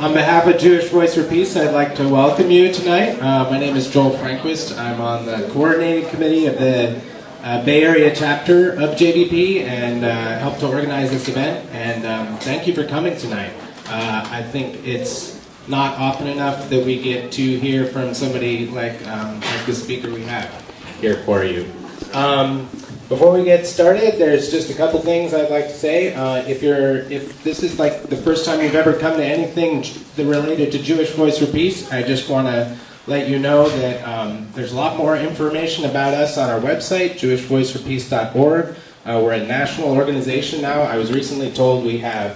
On behalf of Jewish Voice for Peace, I'd like to welcome you tonight. My name is Joel Franquist. I'm on the coordinating committee of the Bay Area chapter of JVP and helped to organize this event. And thank you for coming tonight. I think it's not often enough that we get to hear from somebody like the speaker we have here for you. Before we get started, there's just a couple things I'd like to say. If this is like the first time you've ever come to anything related to Jewish Voice for Peace, I just want to let you know that there's a lot more information about us on our website, jewishvoiceforpeace.org. We're a national organization now. I was recently told we have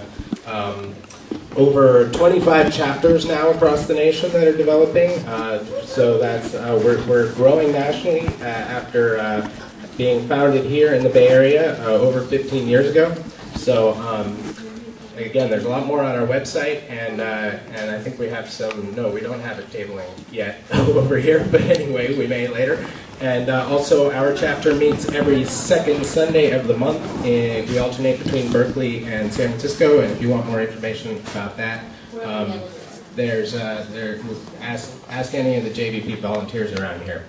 over 25 chapters now across the nation that are developing. So that's we're growing nationally after being founded here in the Bay Area over 15 years ago. So again, there's a lot more on our website, and I think we have some. No, we don't have a tabling yet over here, but anyway, we may later. And also, our chapter meets every second Sunday of the month. And we alternate between Berkeley and San Francisco. And if you want more information about that, ask any of the JVP volunteers around here.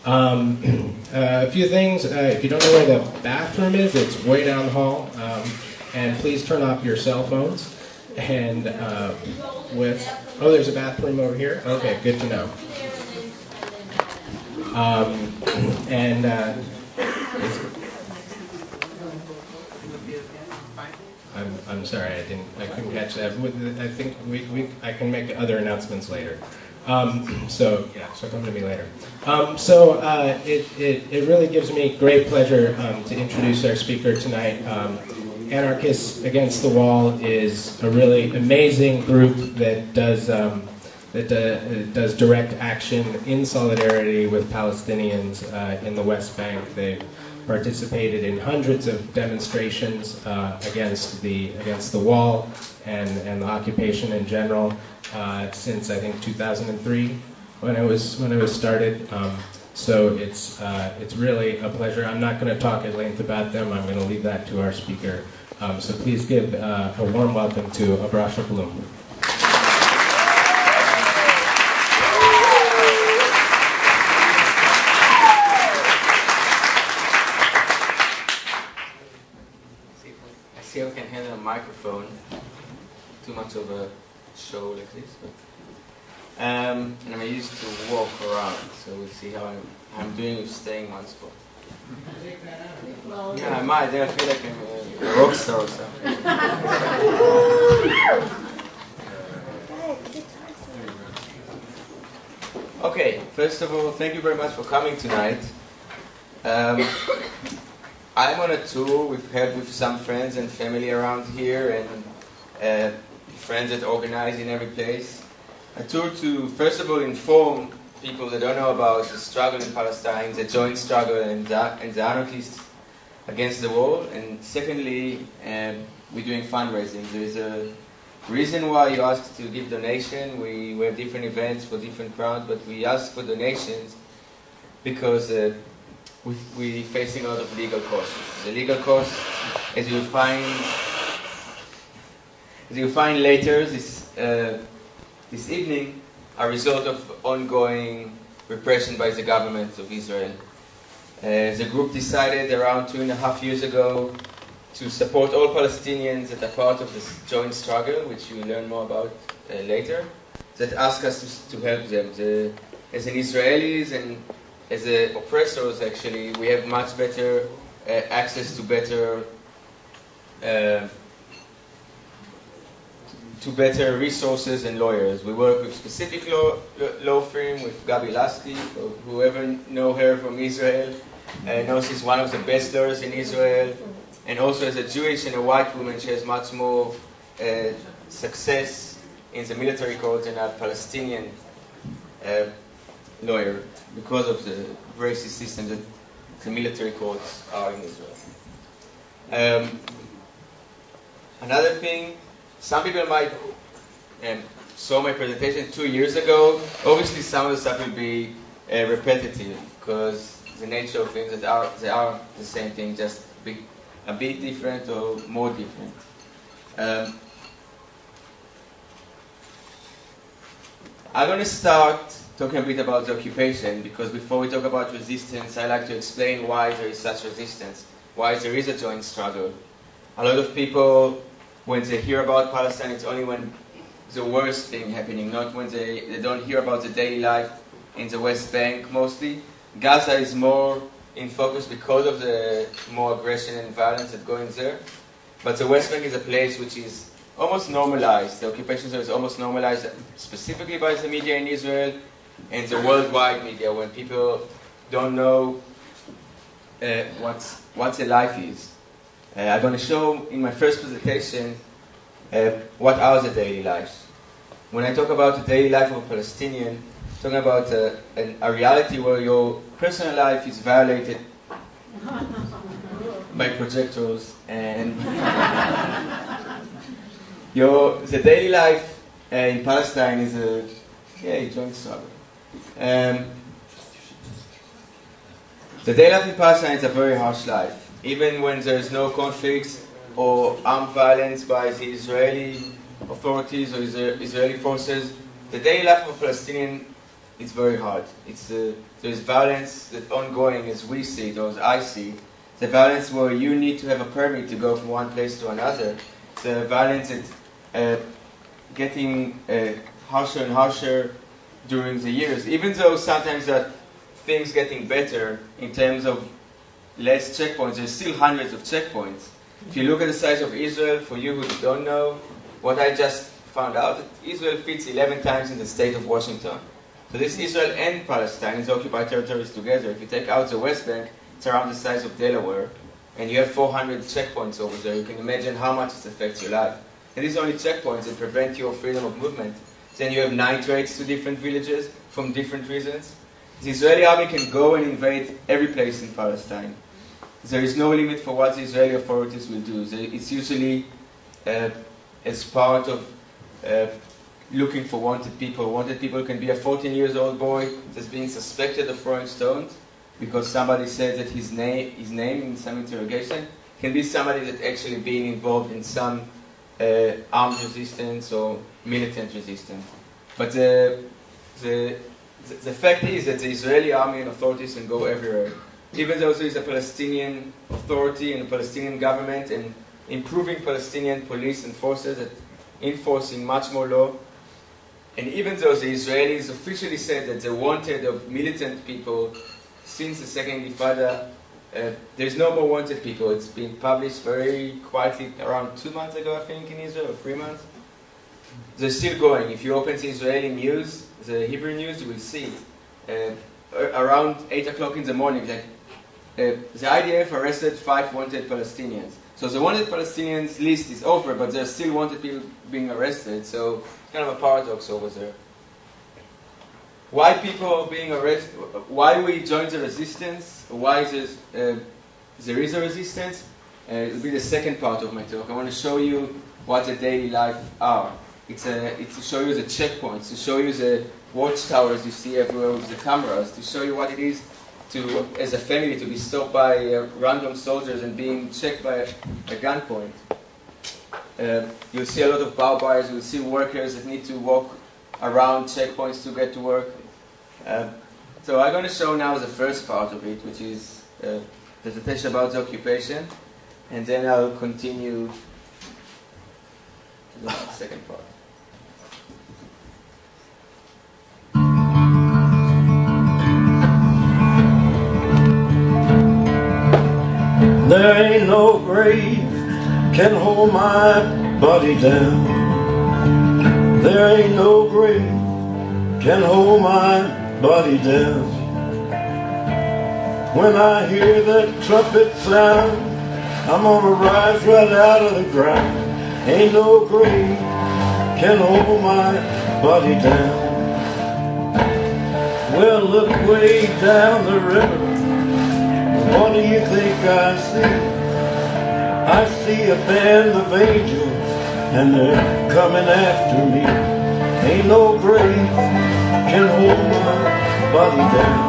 A few things. If you don't know where the bathroom is, it's way down the hall. And please turn off your cell phones. And there's a bathroom over here. Okay, good to know. I'm sorry, I couldn't catch that. I think I can make other announcements later. So come to me later. It really gives me great pleasure to introduce our speaker tonight. Anarchists Against the Wall is a really amazing group that does direct action in solidarity with Palestinians in the West Bank. They've participated in hundreds of demonstrations against the wall and the occupation in general since I think 2003 when it was started. So it's really a pleasure. I'm not going to talk at length about them. I'm going to leave that to our speaker. So please give a warm welcome to Abrasha Bloom. See if I can handle a microphone. Too much of a show like this, but and I'm used to walk around, so we'll see how I'm doing with staying in one spot. Yeah, I might. Then I feel like I'm a rock star or something. Okay, first of all, thank you very much for coming tonight. I'm on a tour. We've helped with some friends and family around here and friends that organize in every place. A tour to, first of all, inform people that don't know about the struggle in Palestine, the joint struggle and the anarchists against the wall. And secondly, we're doing fundraising. There's a reason why you ask to give donation. We have different events for different crowds, but we ask for donations because we're facing a lot of legal costs. The legal costs, as you'll find later this evening, are a result of ongoing repression by the government of Israel. The group decided around 2.5 years ago to support all Palestinians that are part of this joint struggle, which you will learn more about later, that ask us to help them. As an Israelis and as oppressors, actually, we have much better access to better resources and lawyers. We work with specific law firm, with Gabi Lasky, whoever know her from Israel, knows she's one of the best lawyers in Israel. And also as a Jewish and a white woman, she has much more success in the military court than a Palestinian lawyer, because of the racist system that the military courts are in Israel. Another thing, some people might saw my presentation 2 years ago. Obviously some of the stuff will be repetitive because the nature of things, they are the same thing, just a bit different or more different. I'm going to start talking a bit about the occupation, because before we talk about resistance, I like to explain why there is such resistance, why there is a joint struggle. A lot of people, when they hear about Palestine, it's only when the worst thing happening, not when they don't hear about the daily life in the West Bank mostly. Gaza is more in focus because of the more aggression and violence that goes there. But the West Bank is a place which is almost normalized. The occupation there is almost normalized, specifically by the media in Israel and the worldwide media, when people don't know what the life is. I'm going to show in my first presentation what are the daily lives. When I talk about the daily life of a Palestinian, I'm talking about a reality where your personal life is violated by projectors, and the daily life in Palestine is a joint struggle. The daily life in Palestine is a very harsh life. Even when there is no conflicts or armed violence by the Israeli authorities or Israeli forces, the daily life of a Palestinian is very hard. There is violence that's ongoing as we see it, or as I see. The violence where you need to have a permit to go from one place to another. The violence that's getting harsher and harsher during the years. Even though sometimes that things getting better in terms of less checkpoints, there's still hundreds of checkpoints. If you look at the size of Israel, for you who don't know, what I just found out, that Israel fits 11 times in the state of Washington. So this Israel and Palestine, the occupied territories together, if you take out the West Bank, it's around the size of Delaware, and you have 400 checkpoints over there. You can imagine how much it affects your life. And these are only checkpoints that prevent your freedom of movement. Then you have night raids to different villages from different reasons. The Israeli army can go and invade every place in Palestine. There is no limit for what the Israeli authorities will do. It's usually as part of looking for wanted people. Wanted people can be a 14-year-old boy that's being suspected of throwing stones because somebody said that his name in some interrogation. Can be somebody that actually being involved in some armed resistance or militant resistance. But the fact is that the Israeli army and authorities can go everywhere. Even though there is a Palestinian authority and a Palestinian government and improving Palestinian police and forces that enforcing much more law, and even though the Israelis officially said that they wanted of militant people since the Second Intifada, there's no more wanted people. It's been published very quietly around 2 months ago, I think, in Israel, or 3 months. They're still going. If you open the Israeli news, the Hebrew news, you will see around 8 o'clock in the morning that the IDF arrested 5 wanted Palestinians. So the wanted Palestinians list is over, but there are still wanted people being arrested. So it's kind of a paradox over there. Why people are being arrested? Why we join the resistance? Why there is a resistance? It will be the second part of my talk. I want to show you what the daily life are. It's to show you the checkpoints, to show you the watchtowers you see everywhere with the cameras, to show you what it is to, as a family, to be stopped by random soldiers and being checked by a gunpoint. You'll see a lot of barbed wires. You'll see workers that need to walk around checkpoints to get to work. So I'm going to show now the first part of it, which is the presentation about the occupation, and then I'll continue to the second part. There ain't no grave can hold my body down. There ain't no grave can hold my body down. When I hear that trumpet sound, I'm gonna rise right out of the ground. Ain't no grave can hold my body down. Well, look way down the river. What do you think I see? I see a band of angels, and they're coming after me. Ain't no grave can hold my body down.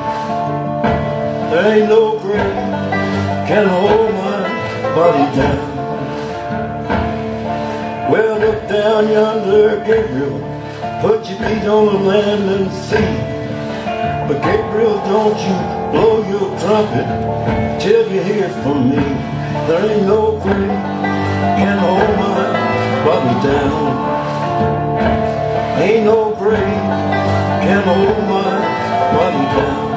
There ain't no grave can hold my body down. Well, look down yonder, Gabriel. put your feet on the land and see. But Gabriel, don't you blow your trumpet till you hear from me. There ain't no grave can hold my body down. Ain't no grave can hold my body down.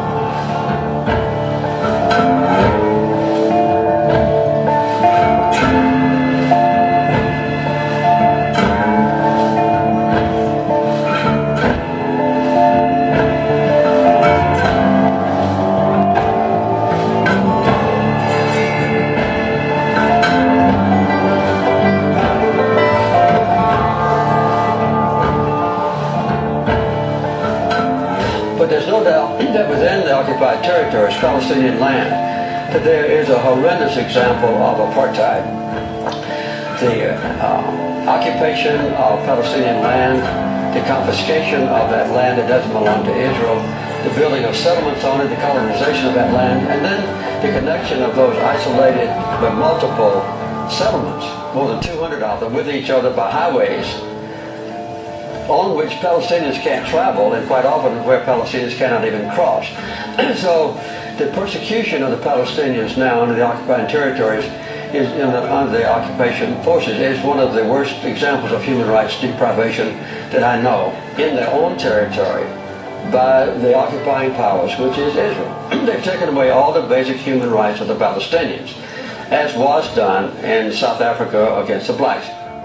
There's no doubt that within the occupied territories, Palestinian land, that there is a horrendous example of apartheid. The occupation of Palestinian land, the confiscation of that land that doesn't belong to Israel, the building of settlements on it, the colonization of that land, and then the connection of those isolated but multiple settlements, more than 200 of them, with each other by highways on which Palestinians can't travel, and quite often where Palestinians cannot even cross. So the persecution of the Palestinians now under the occupied territories is under the occupation forces is one of the worst examples of human rights deprivation that I know in their own territory by the occupying powers, which is Israel. They've taken away all the basic human rights of the Palestinians, as was done in South Africa against the blacks.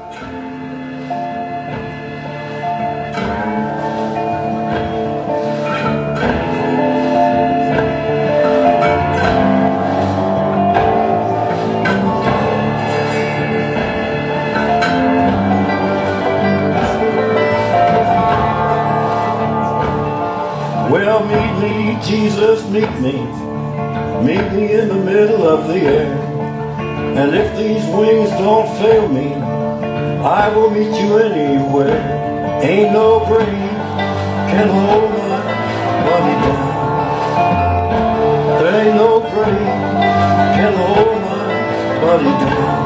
Well, meet me, Jesus, meet me in the middle of the air. And if these wings don't fail me, I will meet you anywhere. Ain't no grave can hold my body down. There ain't no grave can hold my body down.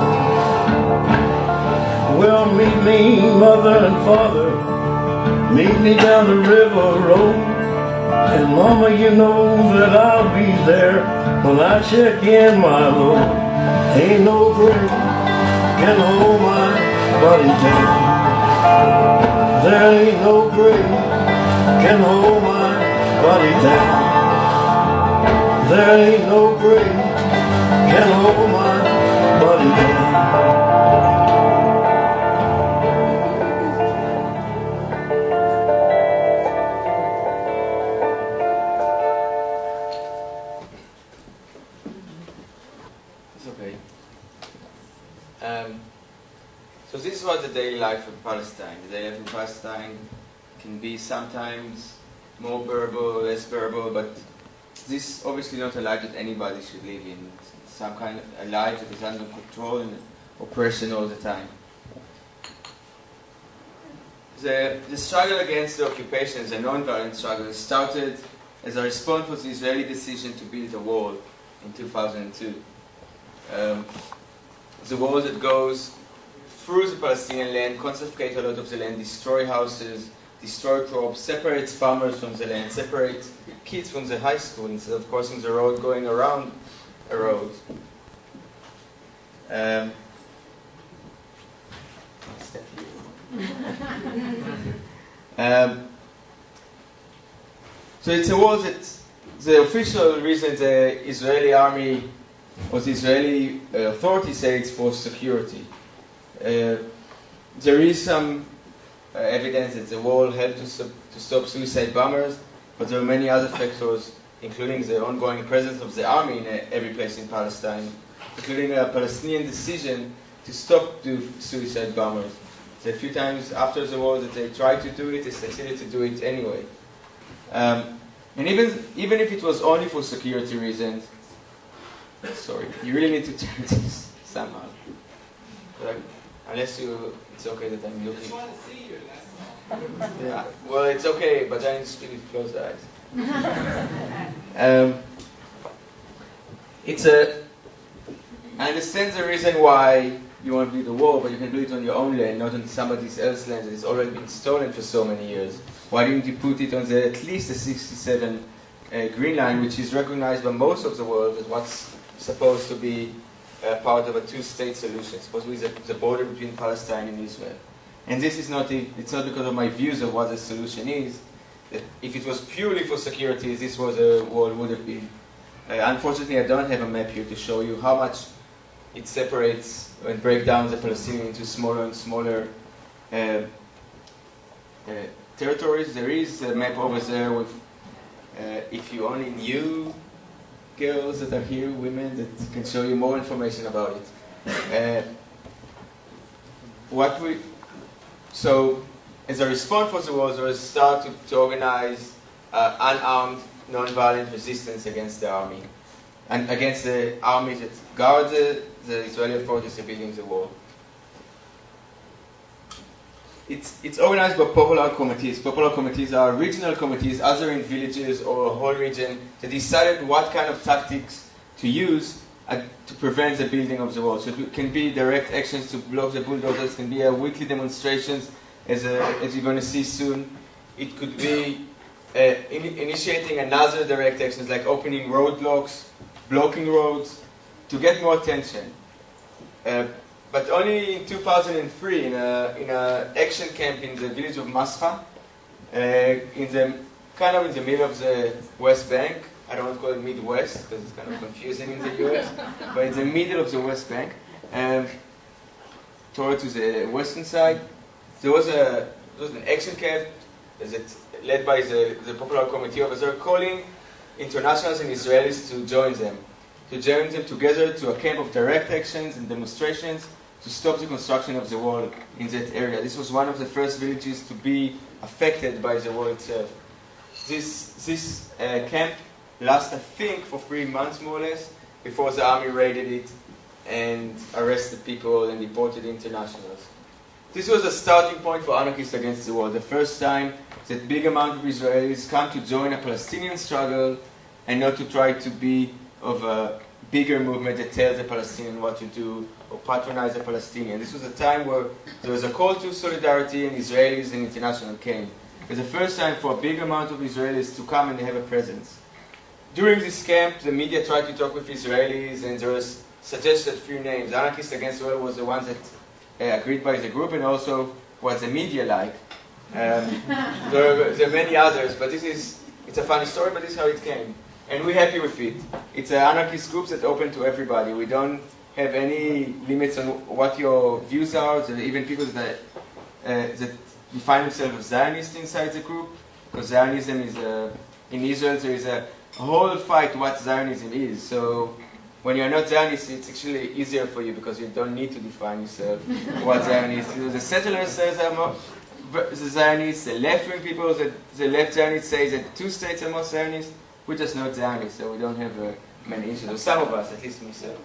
Well, meet me, mother and father, meet me down the river road. And mama, you know that I'll be there when I check in my load. Ain't no grave can hold my body down. There ain't no grave can hold my body down. There ain't no grave can hold my body down. So this is what the daily life of Palestine. The daily life in Palestine can be sometimes more bearable, less bearable, but this is obviously not a life that anybody should live in. It's some kind of a life that is under control and oppression all the time. The struggle against the occupation is a non-violent struggle. It started as a response to the Israeli decision to build a wall in 2002. The wall that goes through the Palestinian land, confiscate a lot of the land, destroy houses, destroy crops, separate farmers from the land, separate kids from the high school instead of crossing the road, going around a road. So it's a war that the official reason the Israeli army or the Israeli authorities say it's for security. There is some evidence that the wall helped to stop suicide bombers, but there are many other factors, including the ongoing presence of the army in every place in Palestine, including a Palestinian decision to stop the suicide bombers. So a few times after the war that they tried to do it, they succeeded to do it anyway. And even if it was only for security reasons, sorry, you really need to turn this somehow. Unless it's okay that I'm looking. I just want to see you. Yeah, well, it's okay, but I need to speak with closed eyes. I understand the reason why you want to build a wall, but you can build it on your own land, not on somebody else's land that has already been stolen for so many years? Why didn't you put it on at least the 67 Green Line, which is recognized by most of the world as what's supposed to be part of a two-state solution, supposed to be the border between Palestine and Israel? And this is not, it's not because of my views of what the solution is. That if it was purely for security, this was a wall would have been. Unfortunately, I don't have a map here to show you how much it separates and breaks down the Palestinians into smaller and smaller territories. There is a map over there with, if you only knew girls that are here, women, that can show you more information about it. So, as a response for the war, there was a start to organize unarmed, non-violent resistance against the army, and against the army that guarded the Israeli forces building the wall. It's organized by popular committees. Popular committees are regional committees, either in villages or a whole region, that decided what kind of tactics to use to prevent the building of the wall. So it can be direct actions to block the bulldozers, it can be weekly demonstrations, as you're going to see soon. It could be initiating another direct actions, like opening roadblocks, blocking roads, to get more attention. But only in 2003, in a action camp in the village of Masra, in the middle of the West Bank. I don't want to call it Midwest because it's kind of confusing in the US, but in the middle of the West Bank, towards the western side, there was an action camp led by the Popular Committee over there, calling internationals and Israelis to join them together to a camp of direct actions and demonstrations to stop the construction of the wall in that area. This was one of the first villages to be affected by the wall itself. This camp lasted, I think, for 3 months more or less, before the army raided it and arrested people and deported internationals. This was a starting point for anarchists against the wall. The first time that big amount of Israelis come to join a Palestinian struggle and not to try to be of a bigger movement that tells the Palestinian what to do or patronize the Palestinian. This was a time where there was a call to solidarity and Israelis and international came. It was the first time for a big amount of Israelis to come and have a presence. During this camp, the media tried to talk with Israelis and there was suggested few names. Anarchists Against the Wall was the one that agreed by the group and also what the media like. There are many others, but it's a funny story, but this is how it came. And we're happy with it. It's an anarchist group that's open to everybody. We don't have any limits on what your views are. There are even people that define themselves as Zionists inside the group, because Zionism is, in Israel there is a whole fight what Zionism is. So when you're not Zionist, it's actually easier for you because you don't need to define yourself what Zionist is. The settlers say the Zionists, the left-wing people, the left Zionists say that 2 states are more Zionist. We're just not Zionists, so we don't have many issues. Or some of us, at least myself.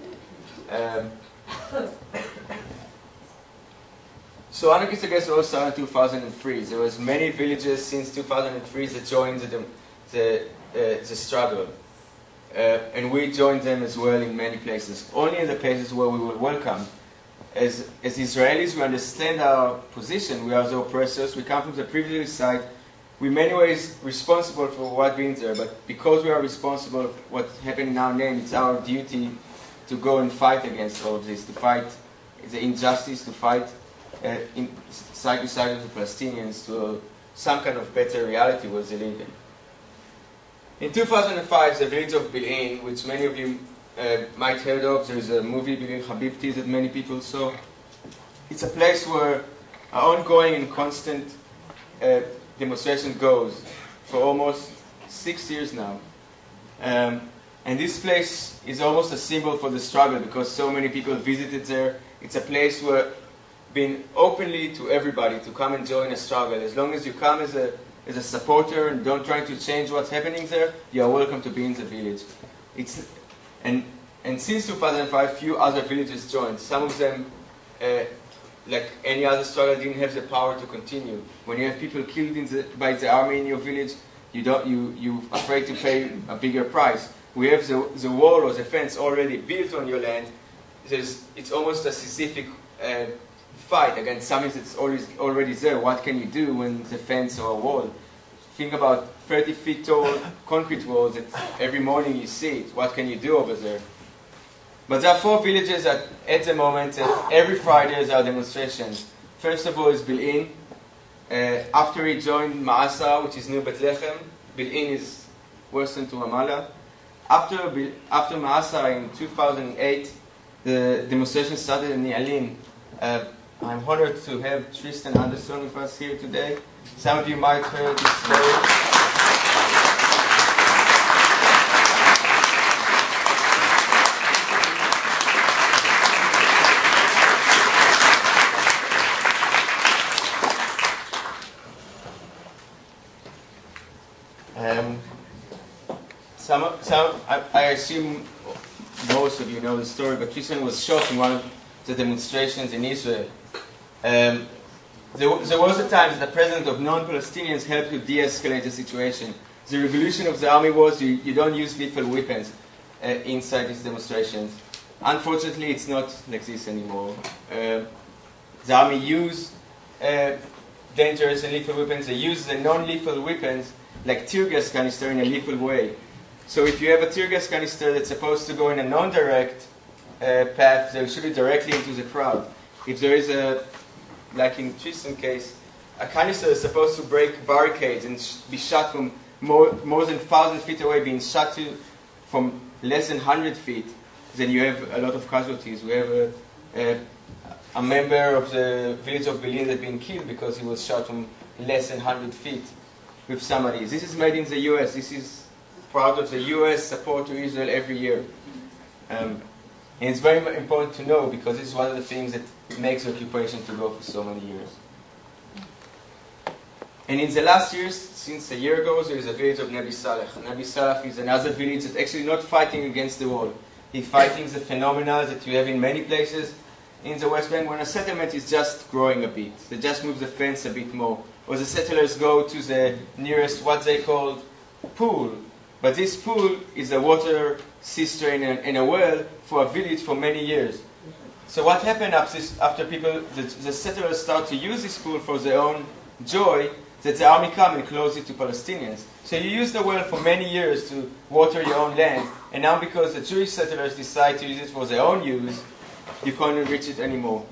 So Anarchists Against the Wall started in 2003. There was many villages since 2003 that joined the struggle. And we joined them as well in many places. Only in the places where we were welcome. As Israelis, we understand our position. We are the oppressors. We come from the privileged side. We're in many ways responsible for what being there. But because we are responsible for what happened in our name, it's our duty to go and fight against all of this, to fight the injustice, to fight side by side with the Palestinians to some kind of better reality where they live in. In 2005, the village of Bil'in, which many of you might have heard of, there is a movie, Bil'in Habibti, that many people saw. It's a place where an ongoing and constant demonstration goes for almost 6 years now. And this place is almost a symbol for the struggle because so many people visited there. It's a place where been openly to everybody to come and join a struggle. As long as you come as a supporter and don't try to change what's happening there, you are welcome to be in the village. And since 2005, few other villages joined. Some of them, like any other struggle, didn't have the power to continue. When you have people killed by the army in your village, you're afraid to pay a bigger price. We have the wall or the fence already built on your land. It's almost a Sisyphic fight against something that's already there. What can you do when it's a fence or a wall? Think about 30 feet tall concrete walls that every morning you see it. What can you do over there? But there are 4 villages at the moment, every Friday there are demonstrations. First of all is Bil'in. After he joined Ma'asa, which is near Bethlehem, Bil'in is western to Ramallah. After Ma'asa in 2008, the demonstration started in Ni'alin. I'm honored to have Tristan Anderson with us here today. Some of you might have heard this story. I assume most of you know the story, but Tristan was shot in one of the demonstrations in Israel. There was a time that the president of non-Palestinians helped to de-escalate the situation. The revolution of the army was you don't use lethal weapons inside these demonstrations. Unfortunately, it's not like this anymore. The army use dangerous and lethal weapons. They use the non-lethal weapons like tear gas canister in a lethal way. So if you have a tear gas canister that's supposed to go in a non-direct path, they'll shoot it directly into the crowd. If there is like in Tristan's case, a canister is supposed to break barricades and be shot from more than 1,000 feet away, being shot from less than 100 feet, then you have a lot of casualties. We have a member of the village of Bil'in that been killed because he was shot from less than 100 feet with somebody. This is made in the US. This is part of the US support to Israel every year. And it's very important to know because it's one of the things that makes the occupation to go for so many years. And in the last years, since a year ago, there is a village of Nabi Saleh. Nabi Saleh is another village that's actually not fighting against the wall. He's fighting the phenomena that you have in many places in the West Bank when a settlement is just growing a bit. They just move the fence a bit more. Or the settlers go to the nearest, what they call, pool. But this pool is a water cistern and a well for a village for many years. So what happened after the settlers start to use this pool for their own joy, that the army come and close it to Palestinians. So you use the well for many years to water your own land, and now because the Jewish settlers decide to use it for their own use, you can't reach it anymore.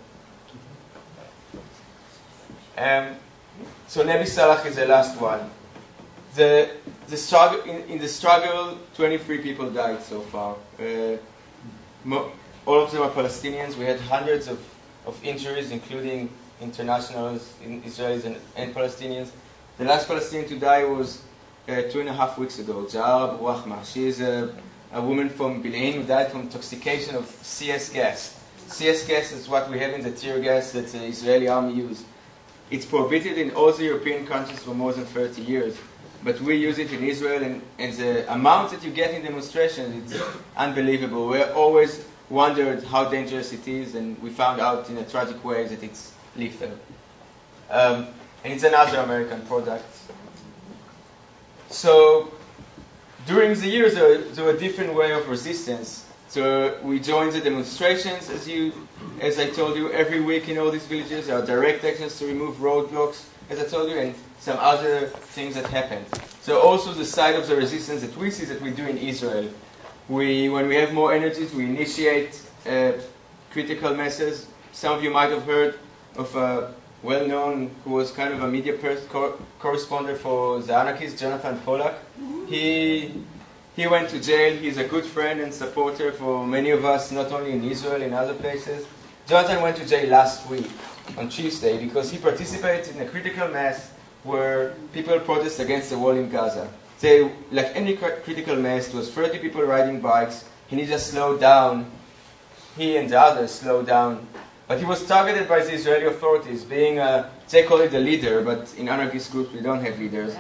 So Nabi Saleh is the last one. The struggle in the struggle, 23 people died so far. All of them are Palestinians. We had hundreds of injuries, including internationals, Israelis and Palestinians. The last Palestinian to die was 2.5 weeks ago, Ja'ar Abu Ahmar. She is a woman from Bil'in who died from intoxication of CS gas. CS gas is what we have in the tear gas that the Israeli army used. It's prohibited in all the European countries for more than 30 years. But we use it in Israel, and the amount that you get in demonstrations, it's unbelievable. We always wondered how dangerous it is, and we found out in a tragic way that it's lethal. And it's another American product. So during the years, there were different ways of resistance. So we joined the demonstrations, as I told you, every week in all these villages. There are direct actions to remove roadblocks, as I told you, and some other things that happened. So also the side of the resistance that we see that we do in Israel. When we have more energies, we initiate critical masses. Some of you might have heard of a well-known, who was kind of a media correspondent for the anarchist, Jonathan Pollack. He went to jail. He's a good friend and supporter for many of us, not only in Israel, in other places. Jonathan went to jail last week, on Tuesday, because he participated in a critical mass where people protest against the wall in Gaza. Like any critical mass, there was 30 people riding bikes. He needed to slow down. He and the others slowed down. But he was targeted by the Israeli authorities, being they call it a leader, but in anarchist groups we don't have leaders.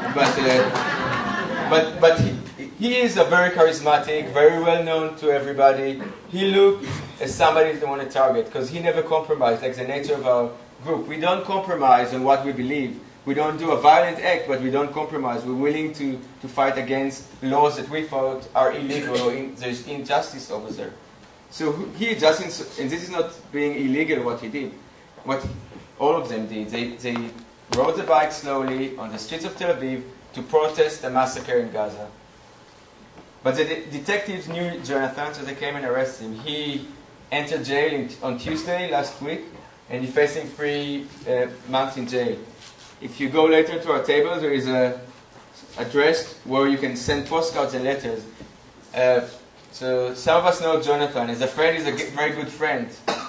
But he is a very charismatic, very well known to everybody. He looked as somebody they want to target, because he never compromised, like the nature of our group. We don't compromise on what we believe. We don't do a violent act, but we don't compromise. We're willing to fight against laws that we thought are illegal or there's injustice over there. So he just, and this is not being illegal what he did, what all of them did. They rode the bike slowly on the streets of Tel Aviv to protest the massacre in Gaza. But the detectives knew Jonathan, so they came and arrested him. He entered jail on Tuesday last week, and he's facing 3 months in jail. If you go later to our table, there is a address where you can send postcards and letters. So some of us know Jonathan. As a friend, he's a very good friend.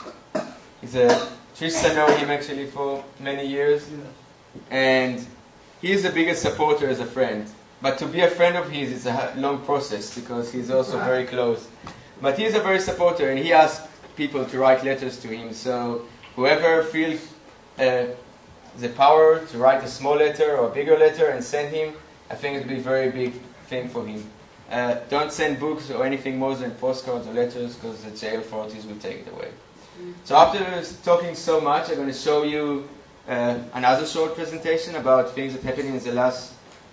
Tristan knows him actually for many years. And he is the biggest supporter as a friend. But to be a friend of his is a long process because he's also very close. But he's a very supporter, and he asks people to write letters to him. So whoever feels the power to write a small letter or a bigger letter and send him, I think it would be a very big thing for him. Don't send books or anything more than postcards or letters because the jail authorities will take it away. So after talking so much, I'm going to show you another short presentation about things that happened in the last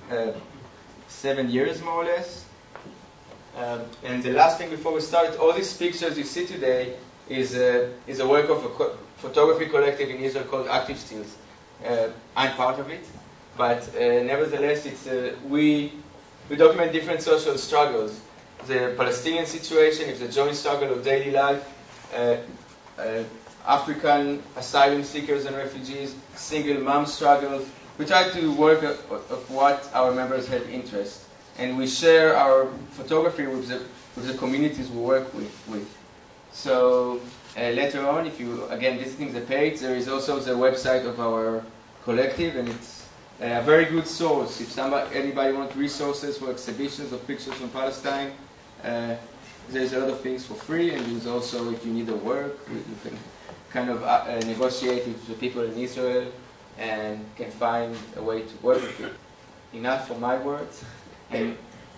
7 years, more or less. And the last thing before we start, all these pictures you see today is a work of a photography collective in Israel called Active Stills. I'm part of it, but nevertheless, we document different social struggles. The Palestinian situation, it's the joint struggle of daily life, African asylum seekers and refugees, single mom struggles. We try to work of what our members have interest, and we share our photography with the communities we work with. So later on, if you again visiting the page, there is also the website of our collective, and it's a very good source. If anybody wants resources for exhibitions of pictures from Palestine, there's a lot of things for free, and there's also, if you need a work, you can kind of negotiate with the people in Israel and can find a way to work with it. Enough for my words. And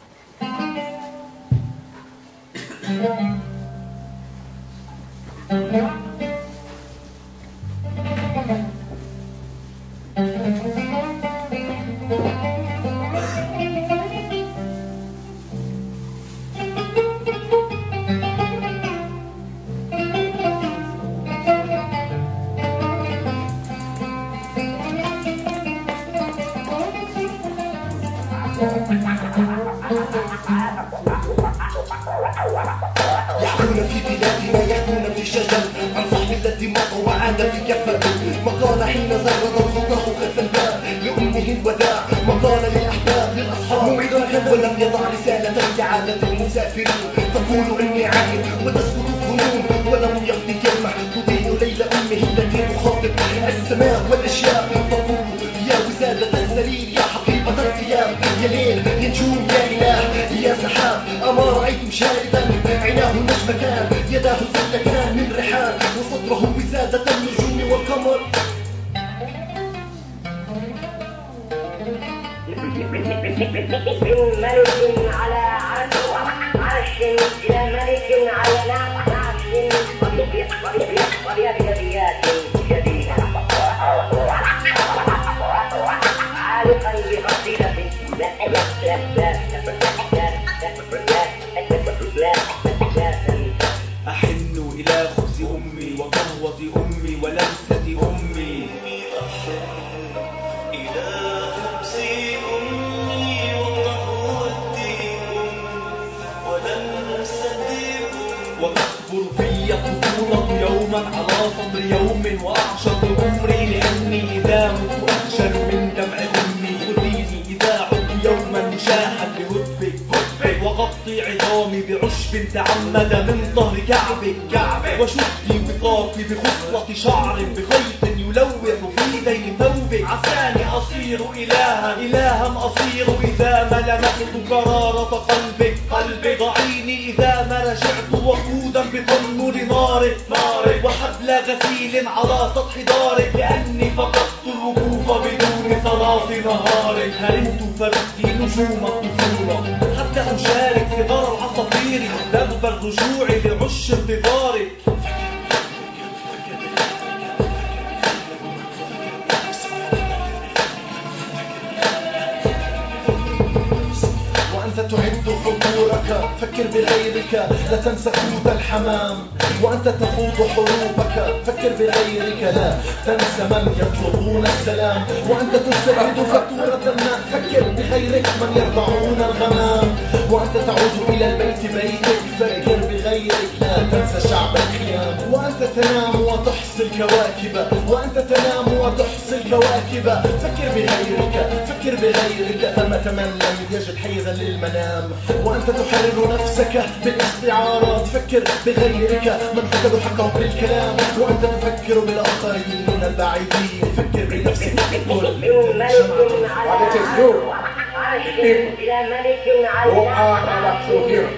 يحكون في بلادنا يحكون في شجر عن صاحب الذي مضى وعاد في كفة ما قال حين زرد صوته خلف الباب لأمه الوداع ما قال للأحباب للأصحاب موعدا ولم يضع رسالة كعادة المسافرين تقول إني عاهد وتسكت الظنون ولم يخفي كلمة تضيء ليل أمه التي تخاطب السماء والأشياء تقول يا وسادة السرير يا حقيبة الثياب يا ليل يا نجوم يا إله يا سحاب أما رأيتم شاردا عيناه نجمتان يداه سلتان من رحال وصدره وسادة النجوم والقمر من ملك على عرش إلى ملك على عرش وبأبيات جديدة عالقا بقصيدة أحن إلى خبز أمي وقهوة أمي ولمسة أمي إلى خبز أمي وقهوة أمي ولمسة أمي وتكبر في الطفولة يوما على صدر يوم وأعشق عمري لأني إذا مت أخشر من دمع أمي خذيني إذا عدت يوما مشاحا بهدبك وغطي عظامي بعشب تعمد من ظهر كعبك وشدي وثاقي بخصلة شعر بخيط يلوح في ذيل ثوبك عساني أصير إلها أصير إذا ما لمست قرارة قلبك ضعيني إذا ما رجعت وقودا بتنور نارك وحبل غسيل على سطح دارك لأني فقدت الوقوف بدون صلاة نهارك هرمت فردي نجوم الطفولة حتى أشارك صغار العصافير درب الرجوع لعش انتظارك وأنت تعد فطورك فكر بغيرك لا تنسى خلود الحمام وأنت تخوض حروبك فكر بغيرك لا تنسى من يطلبون السلام وأنت تسدد فاتورة الماء فكر بغيرك من يرضعون الغمام وأنت تعود إلى البيت بيتك فكر بغيرك لا تنسى شعب الخيام وأنت تنام وتحصي الكواكب وأنت تنام وتحصي الكواكب فكر بغيرك فكر بغيرك ثمة من لم يجد حيزا للمنام وأنت تحرر نفسك بالاستعارات فكر بغيرك من فقدوا حقهم بالكلام وأنت تفكر بالآخرين البعيدين فكر بنفسك But it is you, the people, who are our true heroes.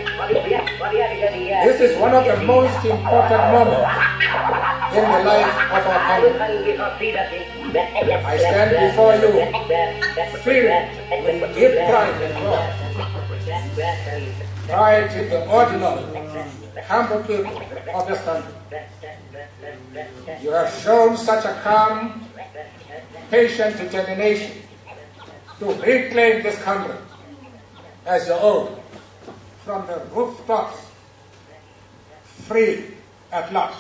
This is one of the most important moments in the life of our country. I stand before you, filled with deep pride and joy. Pride in the ordinary, humble people of this country. You have shown such a calm, patient determination to reclaim this country as your own from the rooftops, free at last.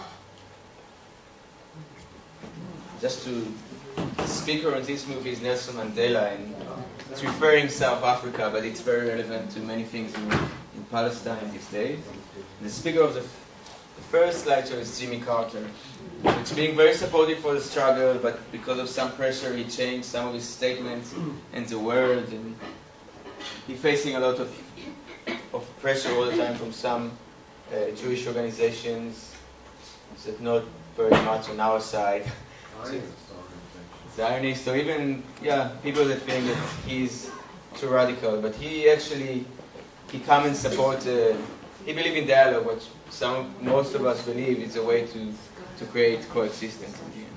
Just to the speaker on this movie is Nelson Mandela, and it's referring South Africa, but it's very relevant to many things in Palestine these days. And the speaker of the first slideshow is Jimmy Carter. It's being very supportive for the struggle, but because of some pressure, he changed some of his statements and the words, and he's facing a lot of pressure all the time from some Jewish organizations that not very much on our side. Zionists, or even people that think that he's too radical, but he come and support. He believes in dialogue, which most of us believe is a way to create coexistence in the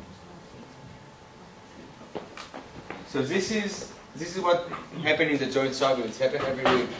end. So this is what happened in the joint struggle. It's happened every week.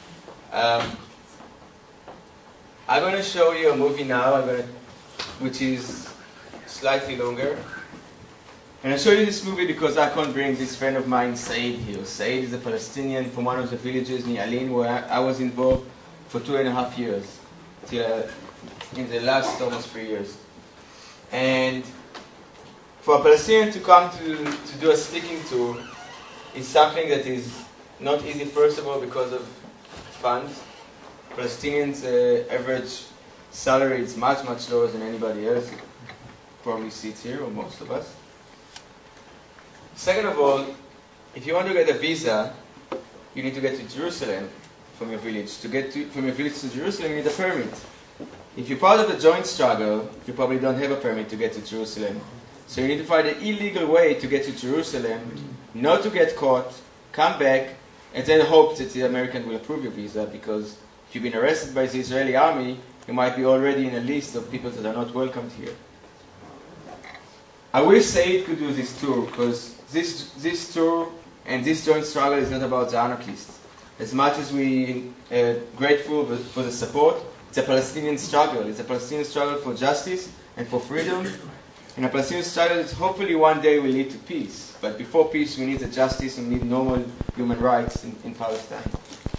I'm going to show you a movie now, which is slightly longer. And I show you this movie because I can't bring this friend of mine, Said, here. Said is a Palestinian from one of the villages near Alin, where I was involved for 2.5 years, till in the last almost 3 years. And for a Palestinian to come to do a speaking tour is something that is not easy, first of all, because of funds. Palestinians' average salary is much, much lower than anybody else. Probably sits here, or most of us. Second of all, if you want to get a visa, you need to get to Jerusalem from your village. To get from your village to Jerusalem, you need a permit. If you're part of the joint struggle, you probably don't have a permit to get to Jerusalem. So you need to find an illegal way to get to Jerusalem, not to get caught, come back, and then hope that the American will approve your visa, because if you've been arrested by the Israeli army, you might be already in a list of people that are not welcomed here. I wish Said could do this tour, because this tour and this joint struggle is not about the anarchists. As much as we are grateful for the support, it's a Palestinian struggle. It's a Palestinian struggle for justice and for freedom, and a Palestinian struggle that hopefully one day will lead to peace. But before peace, we need the justice and we need normal human rights in Palestine.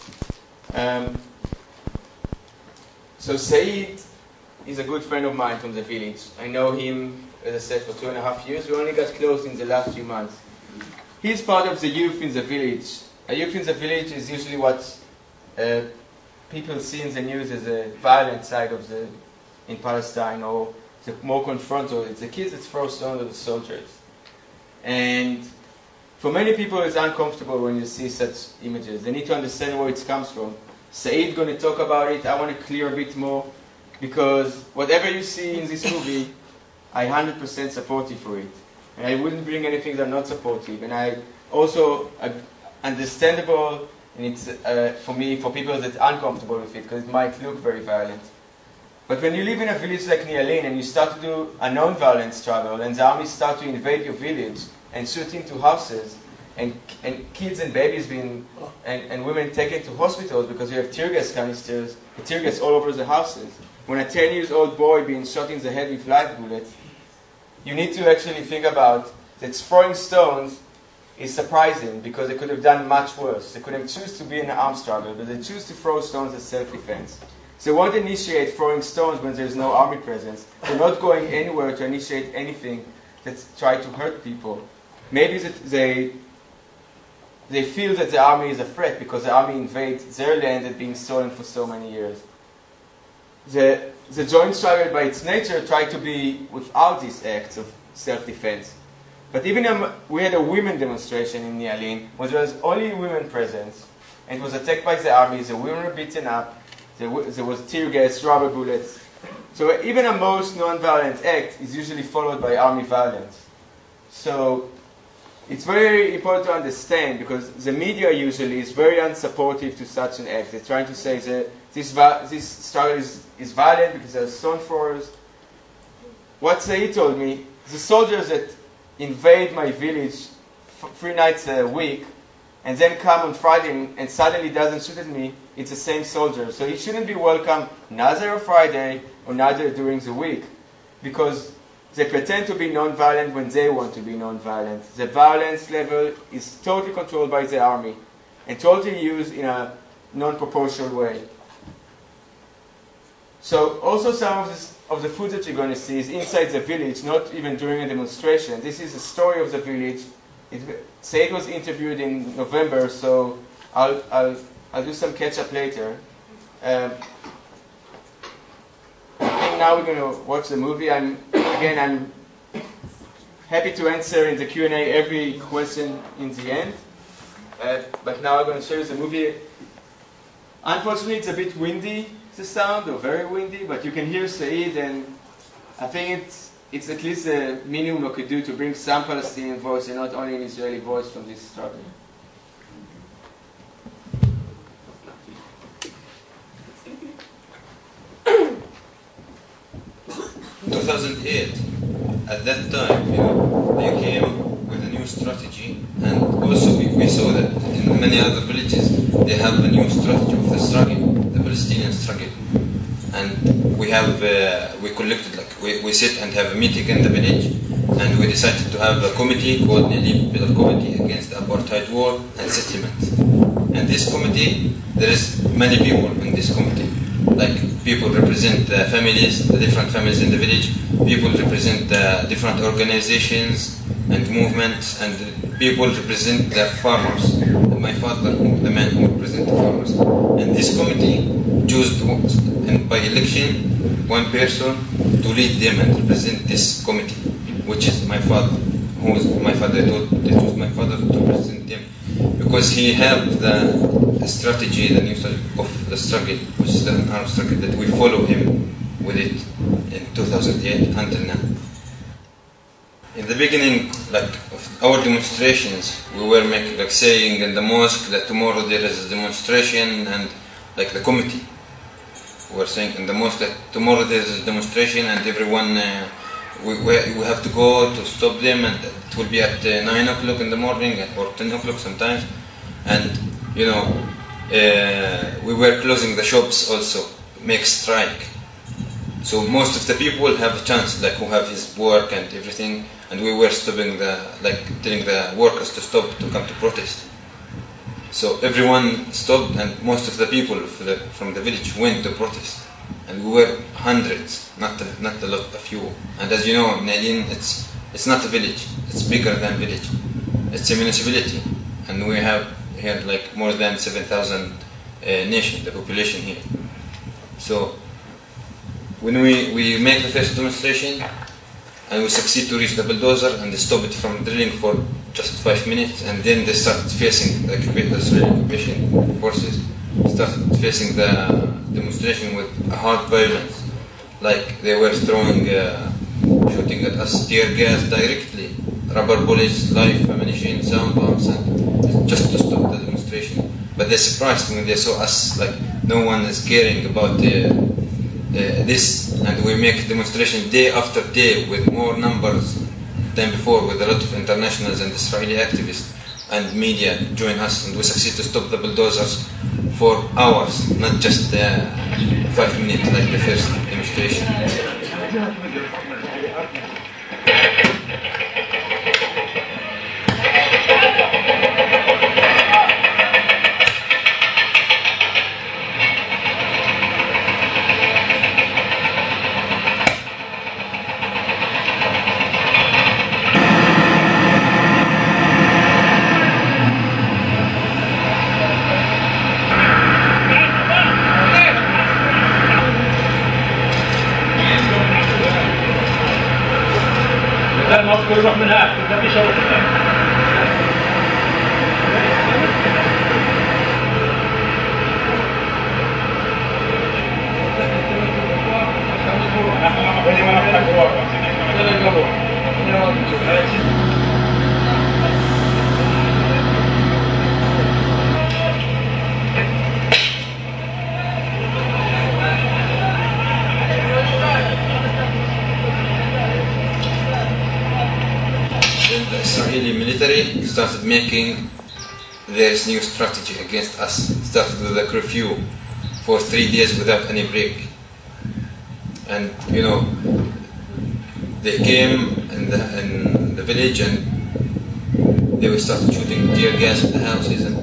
So Said is a good friend of mine from the village. I know him, as I said, for 2.5 years. We only got close in the last few months. He's part of the youth in the village. A youth in the village is usually what people see in the news as a violent side of in Palestine, or the more confrontal. It's the kids that throw stones at the soldiers. And for many people, it's uncomfortable when you see such images. They need to understand where it comes from. Said going to talk about it. I want to clear a bit more, because whatever you see in this movie, I 100% support you for it. And I wouldn't bring anything that I'm not supportive. And I also understandable, and it's for me, for people that are uncomfortable with it, because it might look very violent. But when you live in a village like Nialin and you start to do a non-violent struggle, and the army start to invade your village and shoot into houses, and kids and babies and women taken to hospitals because you have tear gas canisters, tear gas all over the houses. When a 10-year-old boy being shot in the head with live bullets, you need to actually think about that throwing stones is surprising because they could have done much worse. They could have chosen to be in an armed struggle, but they choose to throw stones as self-defense. So they won't initiate throwing stones when there's no army presence. They're not going anywhere to initiate anything that's trying to hurt people. Maybe they feel that the army is a threat because the army invades their land that's being stolen for so many years. The joint struggle by its nature tried to be without these acts of self-defense. But even we had a women demonstration in Nealin where there was only women present and it was attacked by the army. The women were beaten up. There was tear gas, rubber bullets. So even a most non-violent act is usually followed by army violence. So it's very important to understand because the media usually is very unsupportive to such an act. They're trying to say that this struggle is violent because there are stone throwers. What Said told me, the soldiers that invade my village 3 nights a week and then come on Friday and suddenly doesn't shoot at me, it's the same soldier. So he shouldn't be welcome neither on Friday or neither during the week because they pretend to be non-violent when they want to be non-violent. The violence level is totally controlled by the army and totally used in a non-proportional way. So also some of the footage you're going to see is inside the village, not even during a demonstration. This is the story of the village. Said was interviewed in November, so I'll do some catch-up later. I think now we're going to watch the movie. I'm happy to answer in the Q&A every question in the end. But now I'm going to show you the movie. Unfortunately, it's a bit windy, the sound, or very windy, but you can hear Said, and I think it's at least a minimum I could do to bring some Palestinian voice and not only an Israeli voice from this struggle. 2008, at that time, they came with a new strategy, and also we saw that in many other villages they have a new strategy of the struggle, the Palestinian struggle, and we collected, we sit and have a meeting in the village, and we decided to have a committee called Nealin Pillar Committee against the apartheid war and settlement. And this committee, there is many people in this committee. Like people represent the families, the different families in the village. People represent the different organizations and movements, and people represent the farmers. My father, the man who represents the farmers. And this committee chose by election one person to lead them and represent this committee, which is my father. They chose my father to represent them because he had the strategy, the new strategy of the struggle, which is the armed struggle, that we follow him with it in 2008 until now. In the beginning, of our demonstrations, we were saying in the mosque that tomorrow there is a demonstration, and the committee, we were saying in the mosque that tomorrow there is a demonstration, and everyone we have to go to stop them, and it will be at 9 o'clock in the morning or 10 o'clock sometimes, and we were closing the shops also, make strike. So most of the people have a chance, who have his work and everything, and we were stopping telling the workers to stop, to come to protest. So everyone stopped, and most of the people from the village went to protest. And we were hundreds, not a lot, a few. And as you know, Nealin, it's not a village, it's bigger than village. It's a municipality, and we have here more than 7,000 nation, the population here. So when we make the first demonstration, and we succeed to reach the bulldozer and they stop it from drilling for just 5 minutes, and then they start facing the Israeli occupation forces, started facing the demonstration with hard violence. They were throwing, shooting at us tear gas directly, rubber bullets, live ammunition, sound bombs, and just to stop the demonstration. But they surprised when they saw us, no one is caring about this, and we make demonstration day after day with more numbers than before, with a lot of internationals and Israeli activists and media join us, and we succeed to stop the bulldozers for hours, not just 5 minutes like the first demonstration. بنروح من هناك بدنا في شرط هناك. The Israeli military started making their new strategy against us. Started with a curfew for 3 days without any break. And you know, they came in the village and they would start shooting tear gas at the houses. And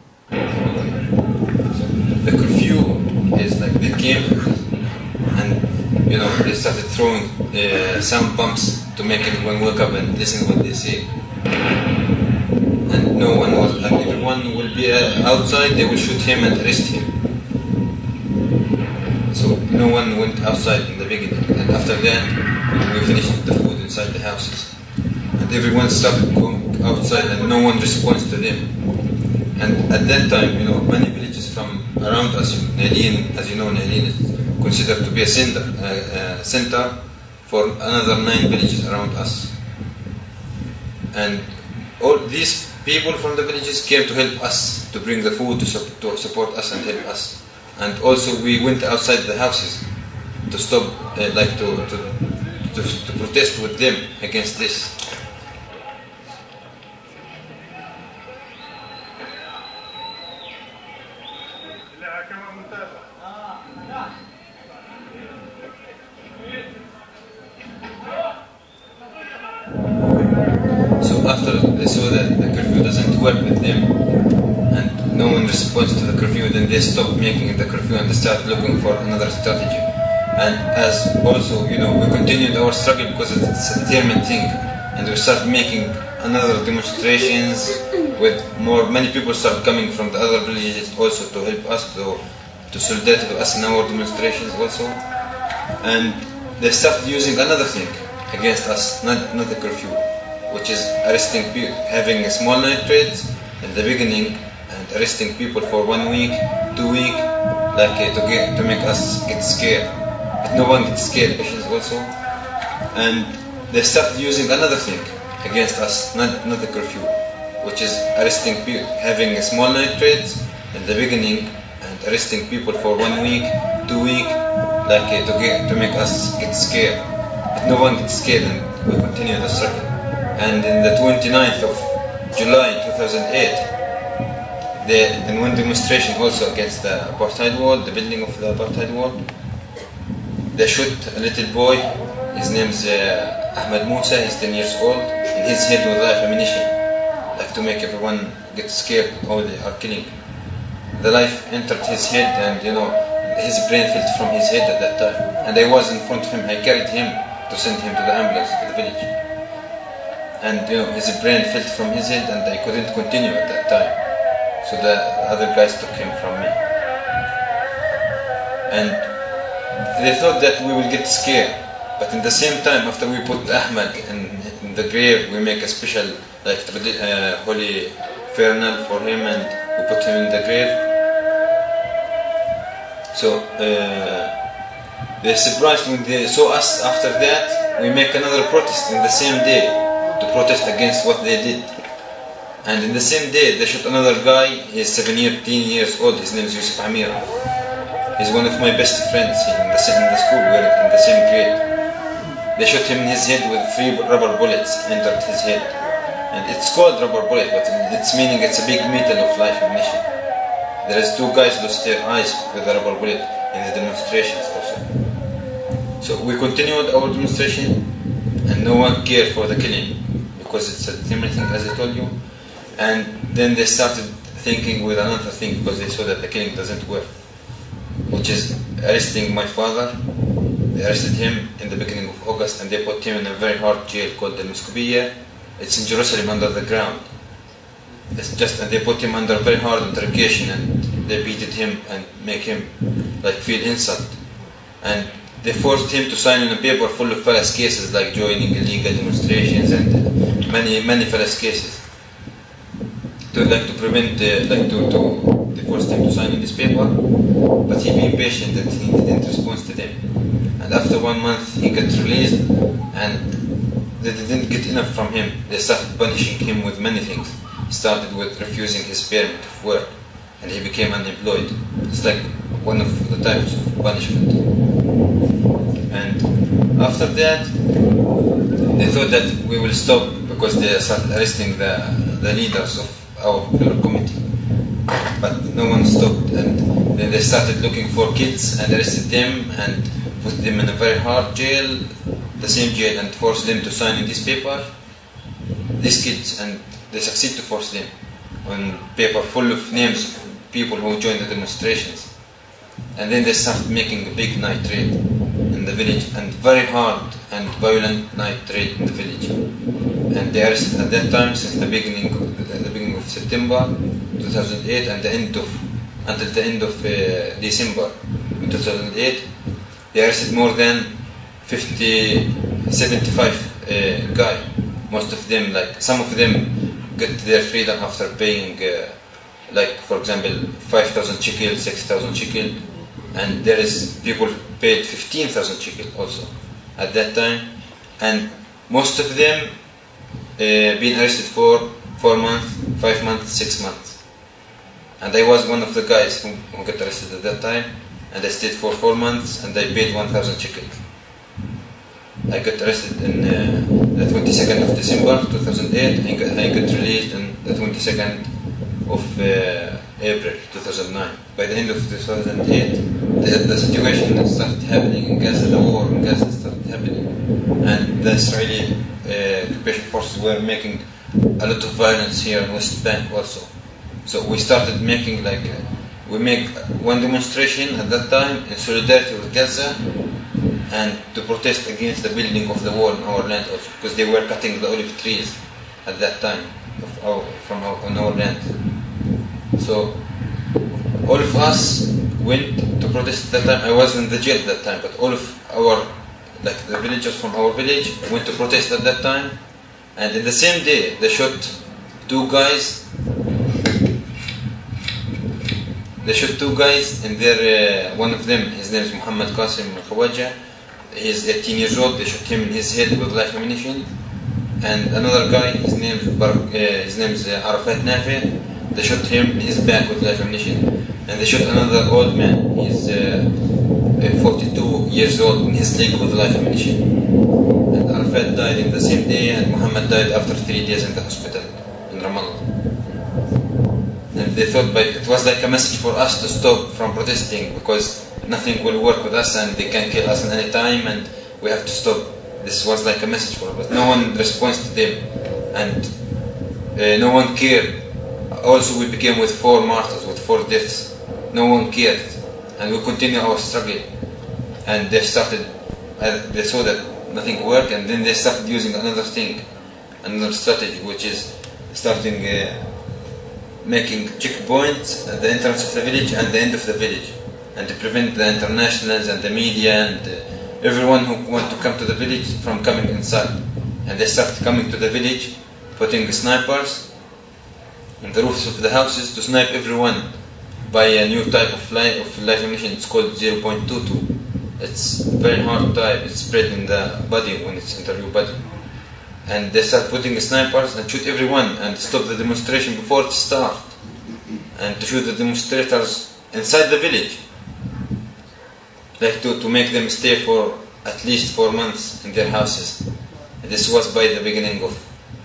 the curfew is like they came and you know they started throwing sound bombs to make everyone wake up and listen what they say. And no one was, and everyone will be outside. They will shoot him and arrest him. So no one went outside in the beginning, and after that we finished the food inside the houses, and everyone started going outside, and no one responds to them. And at that time, you know, many villages from around us, Nailin, as you know, Nailin is considered to be a center for another 9 villages around us, and all these people from the villages came to help us, to bring the food, to support us and help us. And also we went outside the houses to stop, to protest with them against this. So after they saw that the curfew doesn't work with them, and no one responds to the curfew, then they stopped making the curfew and they started looking for another strategy. And as also, you know, we continued our struggle because it's a determined thing, and we started making another demonstrations with many people started coming from the other villages also to help us, to solidarity with us in our demonstrations also. And they started using another thing against us, not the curfew, which is arresting people, having a small night raids in the beginning, and arresting people for 1 week, 2 weeks, like to make us get scared. But no one gets scared, patients also. And they started using another thing against us, not the curfew, which is arresting people, having a small night raids in the beginning, and arresting people for 1 week, 2 weeks, like to make us get scared. But no one gets scared, and we continue the struggle. And in the 29th of July 2008, in one demonstration also against the apartheid wall, the building of the apartheid wall, they shot a little boy. His name's Ahmed Musa. He's 10 years old. In his head with live ammunition, like to make everyone get scared. Oh, they are killing. The life entered his head, and you know his brain fell from his head at that time. And I was in front of him. I carried him to send him to the ambulance to the village. And you know his brain fell from his head, and I couldn't continue at that time. So the other guys took him from me. And they thought that we will get scared. But in the same time, after we put Ahmed in the grave, we make a special holy funeral for him, and we put him in the grave. So they surprised when they saw us. After that, we make another protest in the same day to protest against what they did. And in the same day, they shot another guy. He's 17 years old. His name is Yusuf Amira. He's one of my best friends in the school. We're in the same grade. They shot him in his head with 3 rubber bullets entered his head. And it's called rubber bullet, but its meaning it's a big metal of life ammunition. There is 2 guys lost their eyes with a rubber bullet in the demonstrations also. So we continued our demonstration, and no one cared for the killing because it's a different thing, as I told you. And then they started thinking with another thing because they saw that the killing doesn't work, which is arresting my father. They arrested him in the beginning of August, and they put him in a very hard jail called the Muscovia. It's in Jerusalem under the ground. And they put him under very hard interrogation, and they beat him and make him like feel insult. And they forced him to sign on a paper full of false cases like joining illegal demonstrations and many false cases. To prevent, they forced him to sign in this paper, but he being patient and he didn't respond to them. And after 1 month he got released, and they didn't get enough from him. They started punishing him with many things. He started with refusing his permit of work, and he became unemployed. It's like one of the types of punishment. And after that, they thought that we will stop because they started arresting the leaders of our popular committee. But no one stopped, and then they started looking for kids and arrested them and put them in a very hard jail, the same jail, and forced them to sign in this paper. These kids, and they succeed to force them on paper full of names of people who joined the demonstrations. And then they started making a big night raid in the village, and very hard and violent night raid in the village. And they arrested at that time, since the beginning of September 2008 and until the end of December 2008, they arrested more than 75 guys. Most of them, some of them, get their freedom after paying, for example, 5,000 shekel, 6,000 shekel, and there is people paid 15,000 shekel also at that time, and most of them been arrested for 4 months, 5 months, 6 months. And I was one of the guys who got arrested at that time, and I stayed for 4 months, and I paid 1,000 shekel. I got arrested in the 22nd of December 2008, and I got released on the 22nd of April 2009. By the end of 2008, the situation started happening in Gaza, the war in Gaza started happening, and the Israeli occupation forces were making a lot of violence here in West Bank also. So we started making we make one demonstration at that time in solidarity with Gaza, and to protest against the building of the wall on our land also, because they were cutting the olive trees at that time on our land. So all of us went to protest at that time. I was in the jail at that time, but all of our, the villagers from our village went to protest at that time, and in the same day they shot 2 guys. They shot 2 guys, and one of them, his name is Muhammad Qasim Khawaja. He's 18 years old. They shot him in his head with live ammunition. And another guy, his name is Arafat Nafi. They shot him in his back with live ammunition. And they shot another old man. He's 42 years old, in his leg with live ammunition. And Arafat died in the same day, and Muhammad died after 3 days in the hospital in Ramallah. And they thought it was like a message for us to stop from protesting, because nothing will work with us and they can kill us at any time, and we have to stop. This was like a message for us, but no one responds to them, and no one cared. Also, we became with 4 martyrs, with 4 deaths. No one cared, and we continue our struggle. And they saw that nothing worked, and then they started using another strategy, which is starting making checkpoints at the entrance of the village and the end of the village, and to prevent the internationals and the media and everyone who want to come to the village from coming inside. And they started coming to the village, putting snipers on the roofs of the houses to snipe everyone by a new type of live ammunition. It's called 0.22. It's a very hard type. It's spread in the body when it's into your body. And they start putting snipers and shoot everyone and stop the demonstration before it starts, and to shoot the demonstrators inside the village, to make them stay for at least 4 months in their houses. And this was by the end of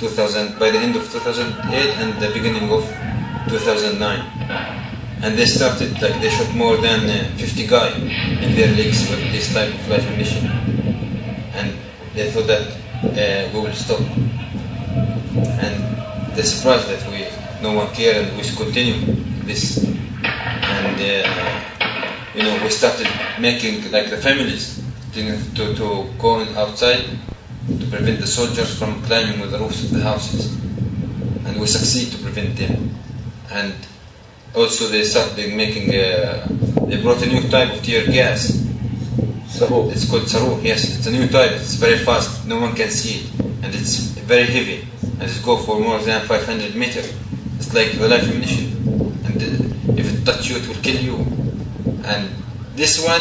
2008 and the beginning of 2009. And they started, they shot more than 50 guys in their legs with this type of live ammunition, and they thought that we will stop, and they're surprised that no one cared, and we should continue this. And we started making the families to go outside to prevent the soldiers from climbing with the roofs of the houses, and we succeed to prevent them. And also they started making they brought a new type of tear gas, Saruh. It's called Saruh, yes. It's a new type. It's very fast. No one can see it. And it's very heavy. And it goes for more than 500 meters. It's like the life ammunition. And if it touches you, it will kill you. And this one,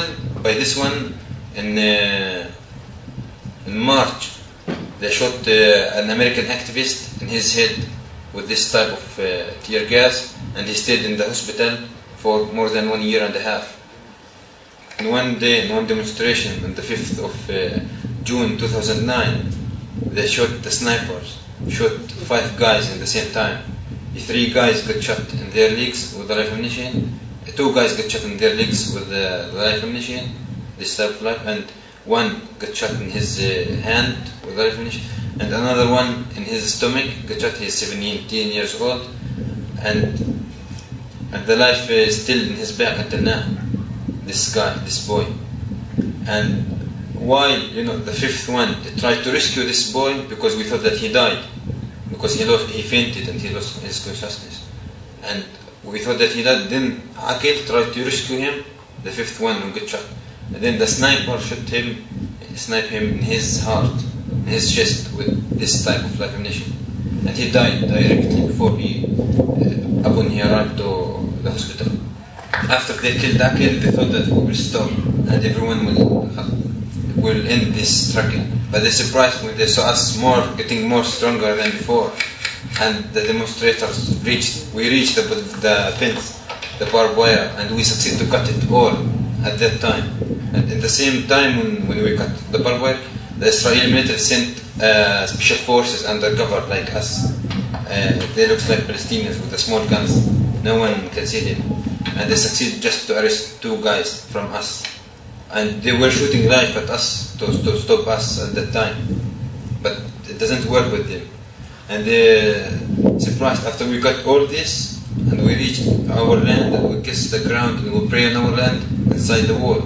in March, they shot an American activist in his head with this type of tear gas, and he stayed in the hospital for more than 1 year and a half. In one day, in one demonstration, on the 5th of June 2009, they shot the snipers, shot 5 guys in the same time. 3 guys got shot in their legs with the live ammunition, 2 guys got shot in their legs with the live ammunition, this type of life, and 1 got shot in his hand with the live ammunition, and another one in his stomach got shot. He's 17 years old, and the life is still in his back until now. This guy, this boy. And while, the 5th one tried to rescue this boy because we thought that he died, because he fainted and he lost his consciousness, and we thought that he died. Then Aqil tried to rescue him, the 5th one who got shot, and then the sniper sniped him in his heart, in his chest, with this type of live ammunition, and he died directly before upon he arrived to the hospital. After they killed Aqil, they thought that we will stop and everyone will end this struggle. But they surprised when they saw us getting more stronger than before. And the demonstrators we reached the fence, the barbed wire, and we succeeded to cut it all at that time. And in the same time when we cut the barbed wire, the Israeli military sent special forces undercover like us. They look like Palestinians with the small guns. No one can see them. And they succeeded just to arrest 2 guys from us. And they were shooting live at us to stop us at that time. But it doesn't work with them. And they surprised after we got all this, and we reached our land, and we kissed the ground, and we pray on our land inside the wall.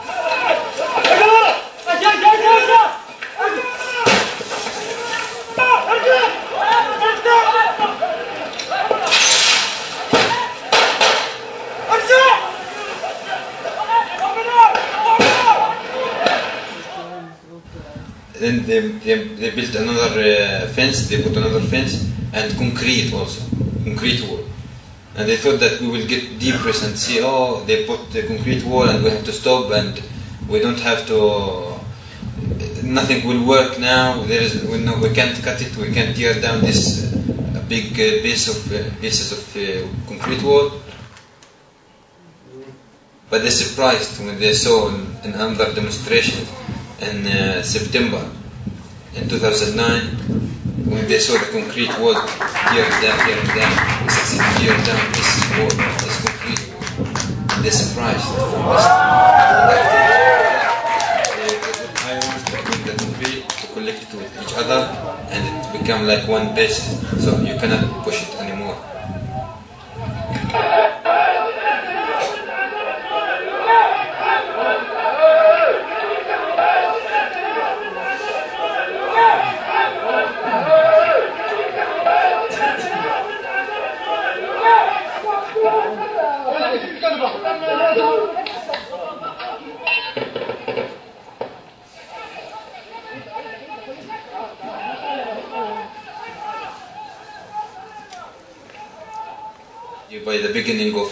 Then they built another fence, they put another fence, and concrete wall. And they thought that we will get depressed and see, they put the concrete wall and we have to stop and we don't have to, nothing will work now, we can't cut it, we can't tear down this big pieces of concrete wall. But they surprised when they saw in another demonstration in September in 2009, when they saw the concrete wall here and there, we succeeded to tear down this wall, this concrete wall. And they're surprised from this. I want to bring the concrete to collect it with each other, and it become like one piece, so you cannot push it anymore. By the beginning of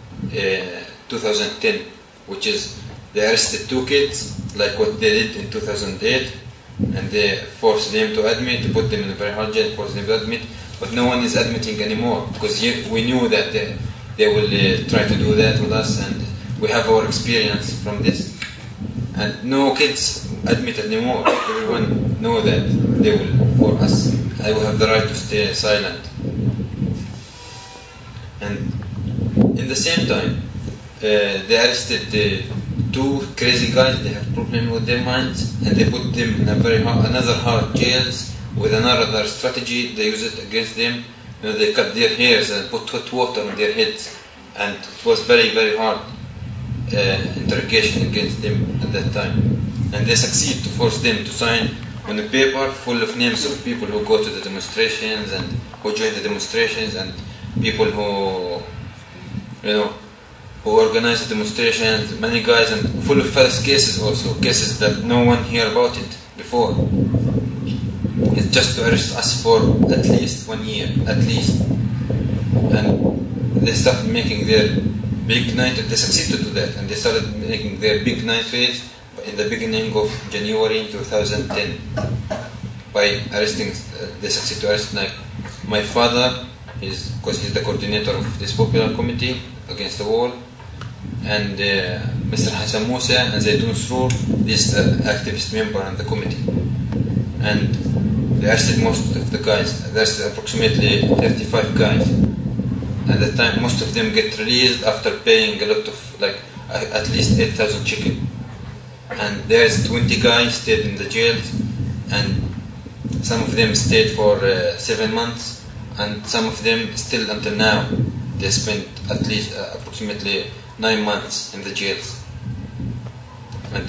2010, which is they arrested 2 kids, like what they did in 2008, and they forced them to admit, put them in a very hard jail, forced them to admit, but no one is admitting anymore, because we knew that they will try to do that with us, and we have our experience from this, and no kids admit anymore. Everyone know that they will, for us, I will have the right to stay silent. And in the same time, they arrested 2 crazy guys. They have problem with their minds, and they put them in another hard jails with another strategy. They use it against them. They cut their hairs and put hot water on their heads, and it was very, very hard interrogation against them at that time. And they succeed to force them to sign on a paper full of names of people who go to the demonstrations and who join the demonstrations, and people who, who organized demonstrations, many guys, and full of false cases also, cases that no one heard about it before. It's just to arrest us for at least 1 year, at least. And they started making their big night, they succeeded to that, and they started making their big night phase in the beginning of January 2010 by arresting, they succeeded to arrest like my father, because he's the coordinator of this popular committee against the wall, and Mr. Hassan Musa and Zaydun Srour, this activist member on the committee. And they arrested most of the guys. They arrested approximately 35 guys. At the time, most of them get released after paying a lot of, like, at least 8,000 chicken. And there's 20 guys stayed in the jails, and some of them stayed for 7 months, and some of them still until now. They spent at least approximately 9 months in the jails. And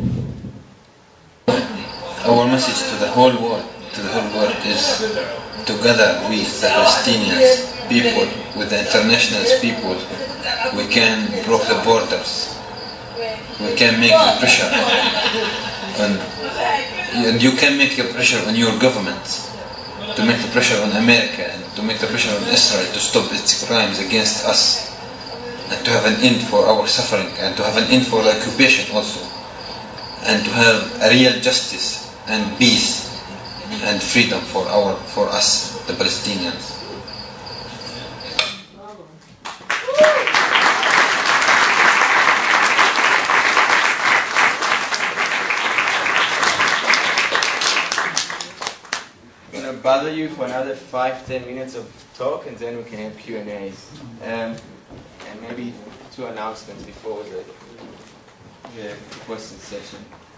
our message to the whole world, is together with the Palestinians people, with the international people, we can block the borders. We can make the pressure, and you can make the pressure on your government, to make the pressure on America, and to make the pressure on Israel to stop its crimes against us, and to have an end for our suffering, and to have an end for the occupation also, and to have a real justice and peace and freedom for us, the Palestinians. I'm going to bother you for another 5-10 minutes of talk, and then we can have Q&As. And maybe 2 announcements before the question session.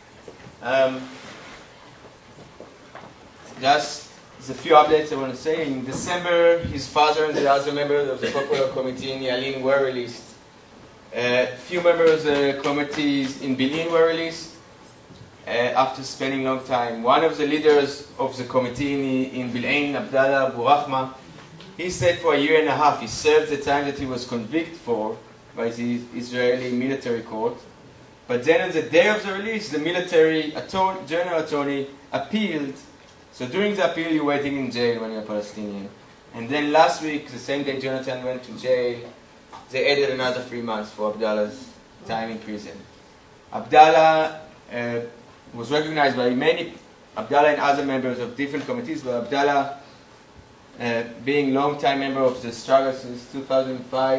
Just there's a few updates I want to say. In December, his father and the other members of the Popular Committee in Yalin were released. Few members of the committees in Bil'in were released after spending long time. One of the leaders of the committee in Bil'in, Abdallah Abu Rahma, he stayed for 1.5 years. He served the time that he was convicted for by the Israeli military court. But then on the day of the release, the military general attorney appealed. So during the appeal, you're waiting in jail when you're Palestinian. And then last week, the same day Jonathan went to jail, they added another 3 months for Abdallah's time in prison. Abdallah was recognized by many, Abdallah and other members of different committees, but Abdallah, being long-time member of the struggle since 2005,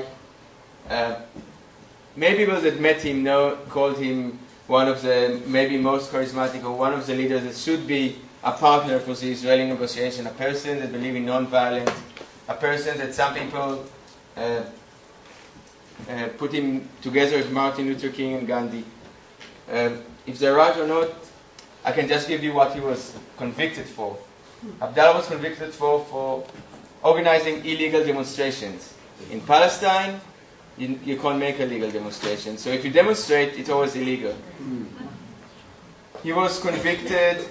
many people that met him called him one of the maybe most charismatic, or one of the leaders that should be a partner for the Israeli negotiation, a person that believes in non-violence, a person that some people put him together with Martin Luther King and Gandhi. If they're right or not, I can just give you what he was convicted for. Abdallah was convicted for organizing illegal demonstrations. In Palestine, you can't make a legal demonstration. So if you demonstrate, it's always illegal. He was convicted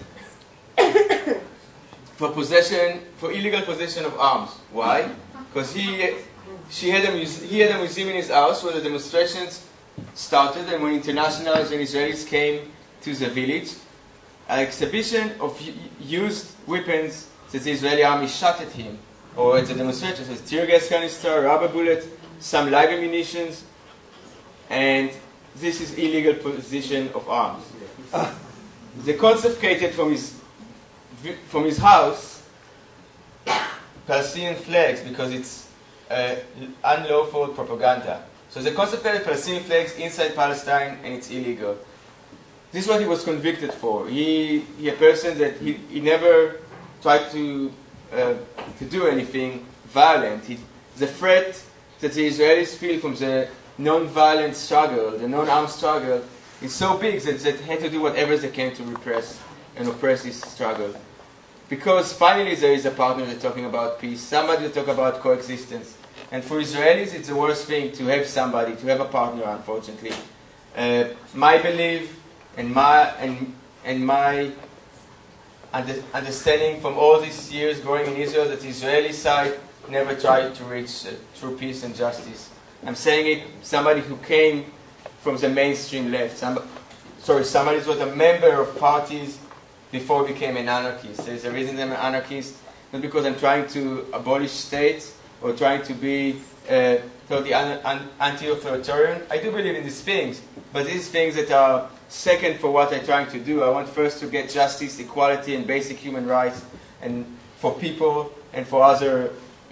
for illegal possession of arms. Why? Because he had a museum in his house where the demonstrations started, and when internationals and Israelis came to the village, an exhibition of used weapons that the Israeli army shot at him, or at the demonstrators, as tear gas canister, rubber bullet, some live ammunitions, and this is illegal possession of arms. They confiscated from his house Palestinian flags because it's unlawful propaganda. So they confiscated Palestinian flags inside Palestine, and it's illegal. This is what he was convicted for. He a person that he never tried to do anything violent. The threat that the Israelis feel from the non-violent struggle, the non-armed struggle, is so big that they had to do whatever they can to repress and oppress this struggle. Because finally there is a partner that's talking about peace, somebody to talk about coexistence. And for Israelis, it's the worst thing to have somebody, to have a partner, unfortunately. My belief and my understanding from all these years growing in Israel that the Israeli side never tried to reach true peace and justice. I'm saying it, somebody who came from the mainstream left. Somebody who was a member of parties before he became an anarchist. There's a reason I'm an anarchist, not because I'm trying to abolish states or trying to be totally anti-authoritarian. I do believe in these things, but these things that are second for what I'm trying to do. I want first to get justice, equality, and basic human rights, and for people and for other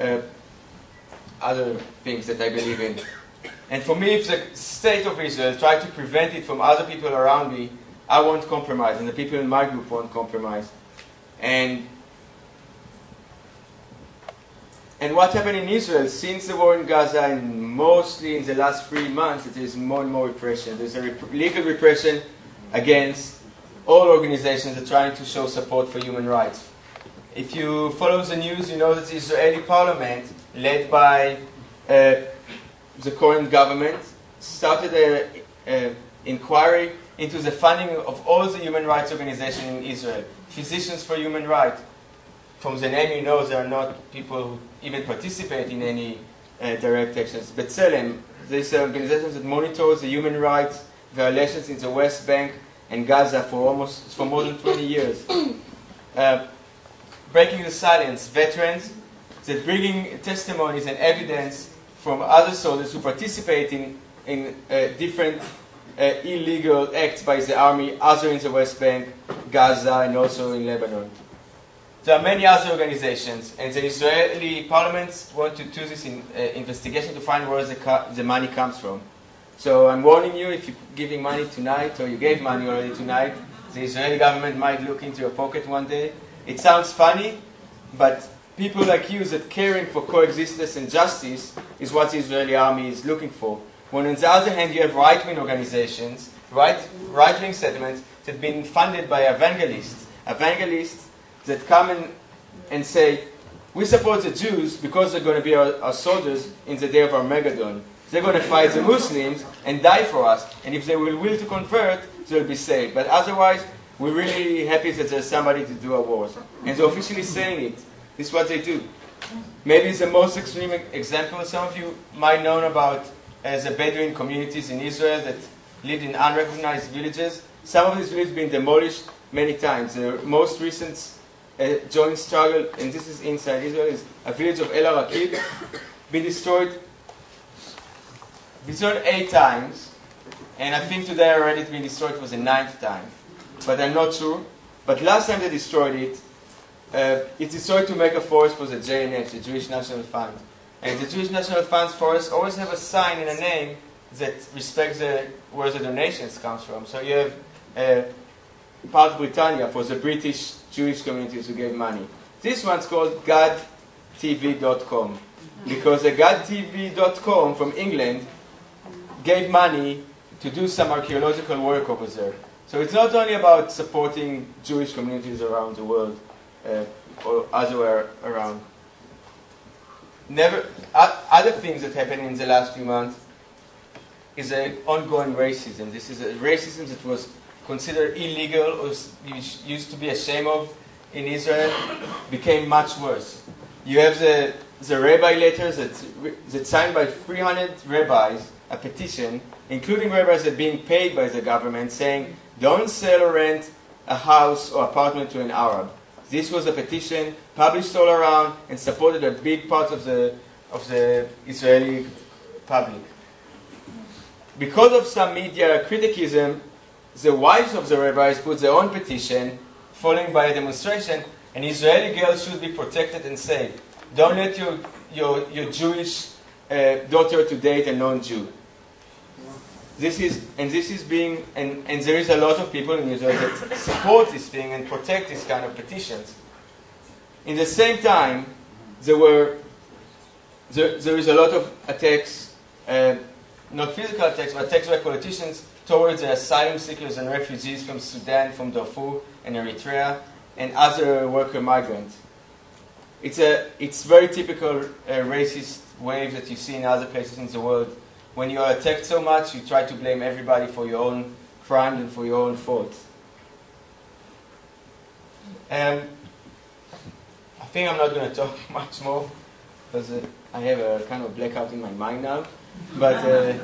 things that I believe in. And for me, if the state of Israel try to prevent it from other people around me, I won't compromise, and the people in my group won't compromise. And what happened in Israel since the war in Gaza, and mostly in the last 3 months, it is more and more repression. There's a legal repression against all organizations that are trying to show support for human rights. If you follow the news, you know that the Israeli parliament, led by the current government, started an inquiry into the funding of all the human rights organizations in Israel. Physicians for Human Rights. From the name, you know there are not people who even participate in any direct actions. B'Tselem, these are organizations that monitor the human rights violations in the West Bank and Gaza for more than 20 years. Breaking the Silence, veterans that bringing testimonies and evidence from other soldiers who participate in different illegal acts by the army, other in the West Bank, Gaza, and also in Lebanon. There are many other organizations, and the Israeli parliament want to do this investigation to find where the money comes from. So I'm warning you, if you're giving money tonight, or you gave money already tonight, the Israeli government might look into your pocket one day. It sounds funny, but people like you that caring for coexistence and justice is what the Israeli army is looking for. When on the other hand you have right-wing organizations, right-wing settlements that have been funded by evangelists that come and say, we support the Jews because they're going to be our soldiers in the day of Armageddon. They're going to fight the Muslims and die for us. And if they will to convert, they'll be saved. But otherwise, we're really happy that there's somebody to do our wars. And they're officially saying it. This is what they do. Maybe it's the most extreme example. Some of you might know about the Bedouin communities in Israel that lived in unrecognized villages. Some of these villages have been demolished many times. The most recent joint struggle, and this is inside Israel, is a village of El Arakib, been destroyed 8 times, and I think today already it's been destroyed for the 9th time. But I'm not sure. But last time they destroyed it, it's destroyed to make a forest for the JNF, the Jewish National Fund. And the Jewish National Fund's forests always have a sign and a name that respects where the donations comes from. So you have Park Britannia for the British Jewish communities who gave money. This one's called GadTV.com because the GadTV.com from England gave money to do some archaeological work over there. So it's not only about supporting Jewish communities around the world or elsewhere around. Other things that happened in the last few months is an ongoing racism. This is a racism that was considered illegal or used to be a shame of in Israel, became much worse. You have the rabbi letters that signed by 300 rabbis, a petition, including rabbis that are being paid by the government, saying, don't sell or rent a house or apartment to an Arab. This was a petition published all around and supported a big part of the Israeli public. Because of some media criticism, the wives of the rabbis put their own petition, following by a demonstration, and Israeli girls should be protected and saved. Don't let your Jewish daughter to date a non-Jew. There is a lot of people in Israel that support this thing and protect this kind of petitions. In the same time, there is a lot of attacks, not physical attacks, but attacks by politicians towards the asylum seekers and refugees from Sudan, from Darfur and Eritrea, and other worker migrants. It's very typical racist wave that you see in other places in the world. When you are attacked so much, you try to blame everybody for your own crimes and for your own faults. I think I'm not going to talk much more because I have a kind of blackout in my mind now. But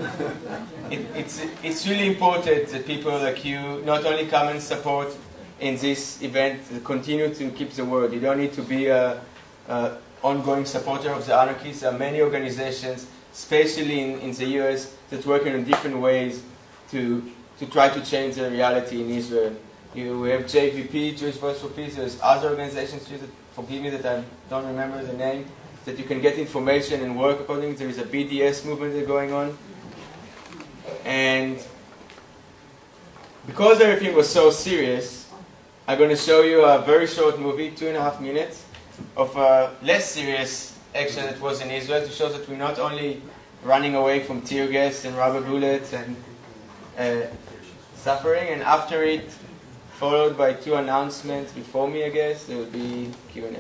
it's really important that people like you not only come and support in this event, continue to keep the word. You don't need to be a ongoing supporter of the anarchists. There are many organizations, especially in the US, that work in different ways to try to change the reality in Israel. We have JVP, Jewish Voice for Peace. There's other organizations, forgive me that I don't remember the name, that you can get information and work according. There is a BDS movement that's going on. And because everything was so serious, I'm going to show you a very short movie, 2.5 minutes, of a less serious action that was in Israel to show that we're not only running away from tear gas and rubber bullets and suffering. And after it, followed by 2 announcements before me, I guess, there will be Q&A.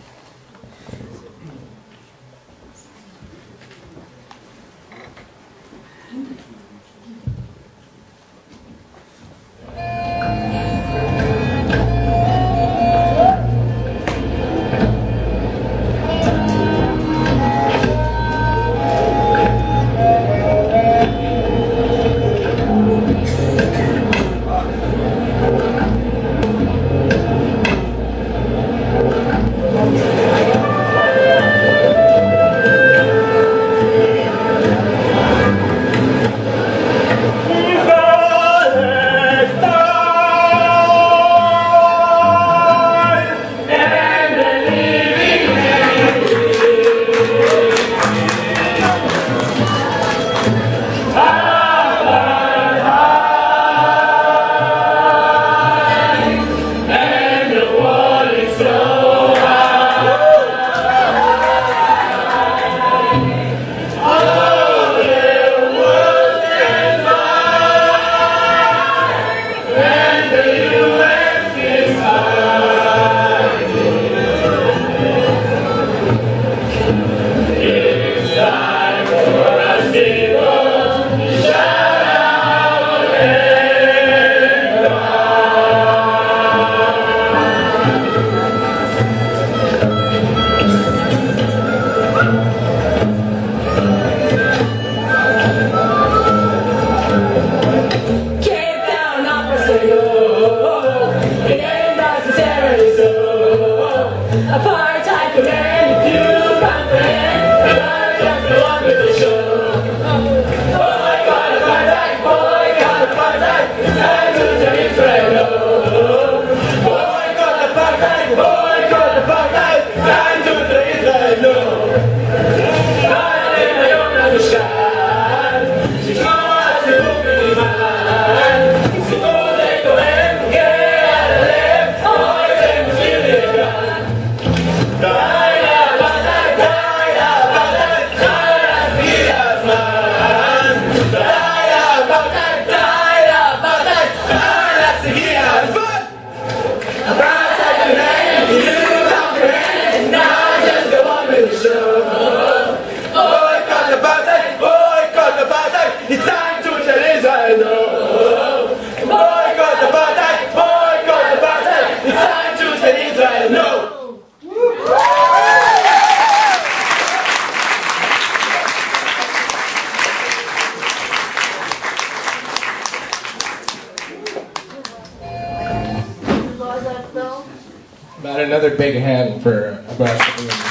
About another big hand for Abrash.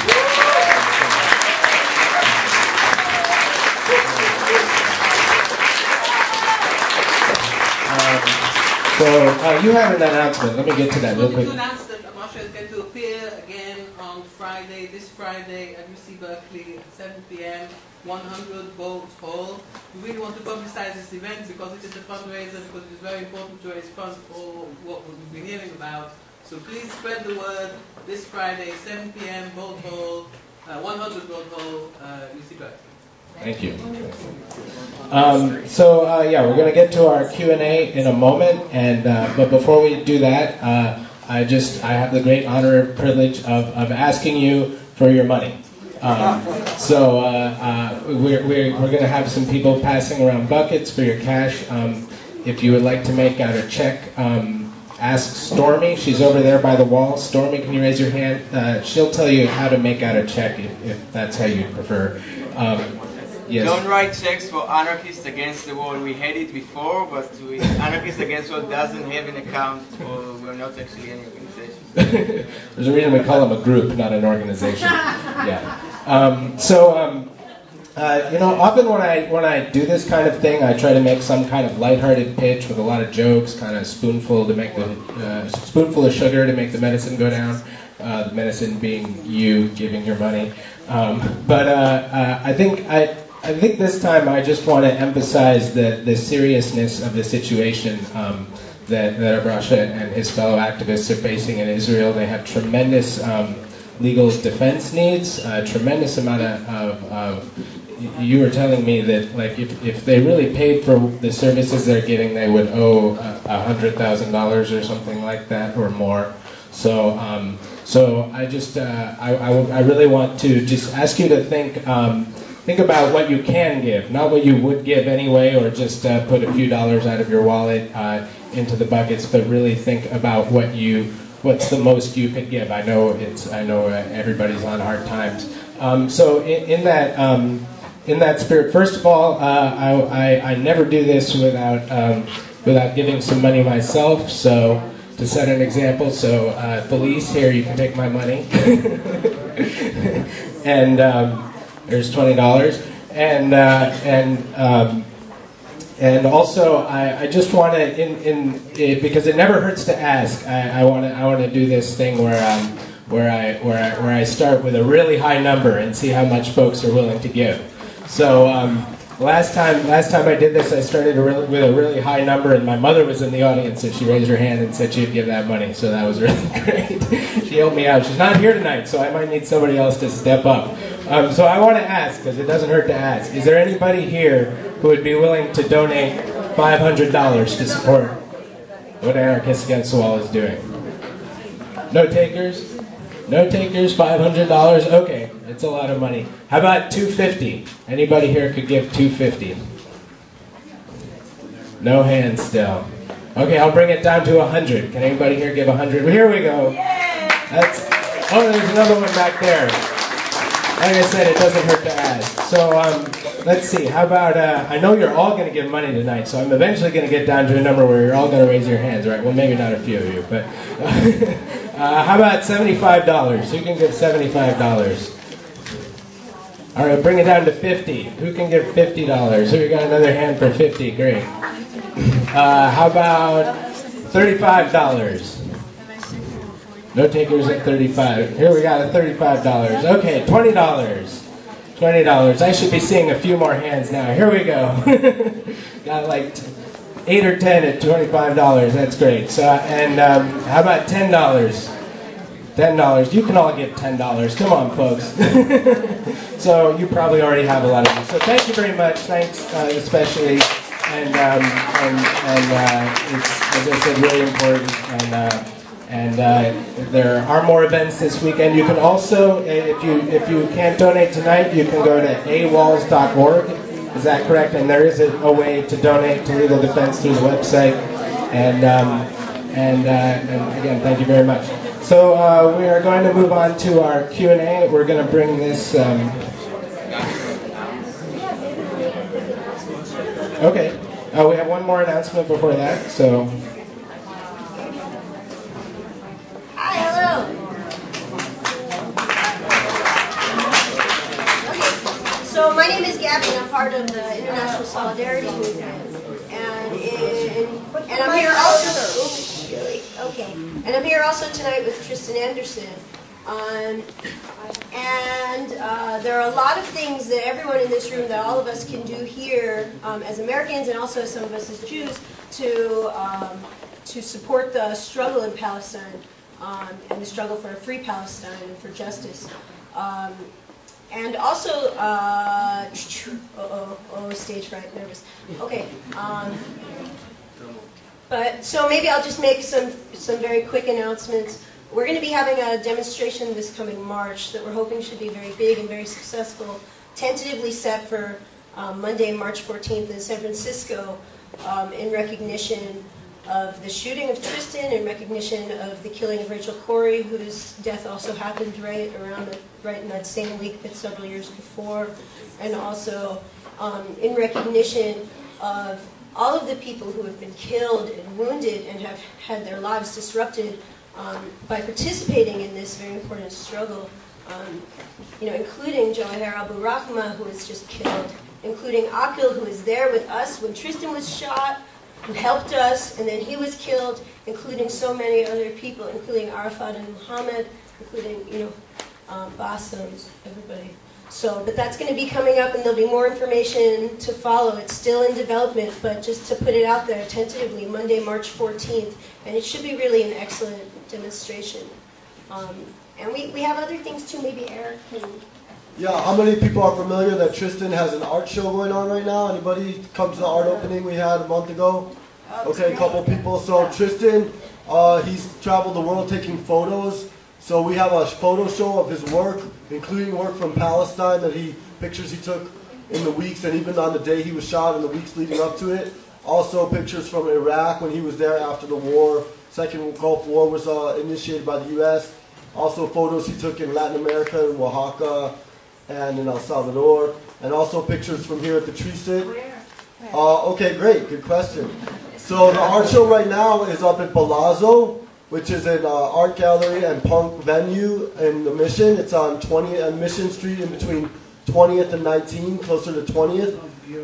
So you have an announcement. Let me get to that real quick. To announce that Abrash is going to appear again on Friday, this Friday at UC Berkeley at 7 p.m. 100 Bolt Hall. We really want to publicize this event because it is a fundraiser, because it is very important to raise funds for what we've been hearing about. So please spread the word this Friday, 7 p.m. Bolt Hall, 100 Bolt Hall, UC Berkeley. Thank you. Yeah, we're going to get to our Q&A in a moment, and but before we do that, I have the great honor and privilege of asking you for your money. We're going to have some people passing around buckets for your cash. If you would like to make out a check, ask Stormy. She's over there by the wall. Stormy, can you raise your hand? She'll tell you how to make out a check if that's how you prefer. Yes. Don't write checks for anarchists against the wall. We had it before, but with anarchists against the wall doesn't have an account, or we're not actually any organization. There's a reason we call them a group, not an organization. Yeah. Often when I do this kind of thing, I try to make some kind of lighthearted pitch with a lot of jokes, kind of spoonful of sugar to make the medicine go down. The medicine being you giving your money. I think this time I just want to emphasize the seriousness of the situation that Abrasha and his fellow activists are facing in Israel. They have tremendous legal defense needs, a tremendous amount of you were telling me that like if they really paid for the services they're getting, they would owe $100,000 or something like that or more. So I just I really want to just ask you to think about what you can give, not what you would give anyway, or just put a few dollars out of your wallet into the buckets, but really think about what's the most you could give. I know everybody's on hard times. In that spirit, first of all, I never do this without giving some money myself. So to set an example, Felice, here you can take my money, and there's $20, and also I just want to because it never hurts to ask. I want to do this thing where I start with a really high number and see how much folks are willing to give. So last time I did this, I started with a really high number, and my mother was in the audience, and she raised her hand and said she'd give that money. So that was really great. She helped me out. She's not here tonight, so I might need somebody else to step up. So I want to ask, because it doesn't hurt to ask, is there anybody here who would be willing to donate $500 to support what Anarchists Against the Wall is doing? No takers? No takers, $500? Okay, it's a lot of money. How about $250? Anybody here could give $250? No hands still. Okay, I'll bring it down to $100. Can anybody here give $100? Well, here we go. There's another one back there. Like I said, it doesn't hurt to ask. So let's see. How about, I know you're all going to give money tonight, so I'm eventually going to get down to a number where you're all going to raise your hands, right? Well, maybe not a few of you, but how about $75? Who can give $75? All right, bring it down to $50. Who can give $50? Who got another hand for $50? Great. How about $35? No takers at $35. Here we got a $35. Okay, $20. $20. I should be seeing a few more hands now. Here we go. Got like 8 or 10 at $25. That's great. So how about $10? $10. You can all give $10. Come on, folks. So you probably already have a lot of them. So thank you very much. Thanks, especially, and it's, as I said, really important. And there are more events this weekend. You can also, if you can't donate tonight, you can go to awalls.org. Is that correct? And there is a way to donate to Legal Defense through the website. And again, thank you very much. So we are going to move on to our Q&A. We're going to bring this. Okay. We have one more announcement before that. So. So my name is Gabby, and I'm part of the International Solidarity Movement, and I'm here also. Okay, and I'm here also tonight with Tristan Anderson, and there are a lot of things that everyone in this room, that all of us can do here as Americans, and also some of us as Jews, to support the struggle in Palestine and the struggle for a free Palestine and for justice. And also, stage fright, nervous. Okay. But so maybe I'll just make some very quick announcements. We're going to be having a demonstration this coming March that we're hoping should be very big and very successful, tentatively set for Monday, March 14th in San Francisco, in recognition of the shooting of Tristan, in recognition of the killing of Rachel Corrie, whose death also happened right in that same week, but several years before, and also in recognition of all of the people who have been killed and wounded and have had their lives disrupted by participating in this very important struggle, including Jawahir Abu Rahma, who was just killed, including Akil, who was there with us when Tristan was shot, who helped us, and then he was killed, including so many other people, including Arafat and Muhammad, including, Bassem, everybody. So, but that's going to be coming up, and there'll be more information to follow. It's still in development, but just to put it out there tentatively, Monday, March 14th, and it should be really an excellent demonstration. And we have other things too, maybe Eric can... Yeah, how many people are familiar that Tristan has an art show going on right now? Anybody come to the art opening we had a month ago? Okay, a couple people. So Tristan, he's traveled the world taking photos. So we have a photo show of his work, including work from Palestine pictures he took in the weeks and even on the day he was shot and the weeks leading up to it. Also pictures from Iraq when he was there after the war. Second Gulf War was initiated by the U.S. Also photos he took in Latin America, in Oaxaca, and in El Salvador. And also pictures from here at the Tree Sit. Okay, great. Good question. So the art show right now is up at Palazzo, which is an art gallery and punk venue in the Mission. It's on 20th and Mission Street in between 20th and 19th, closer to 20th.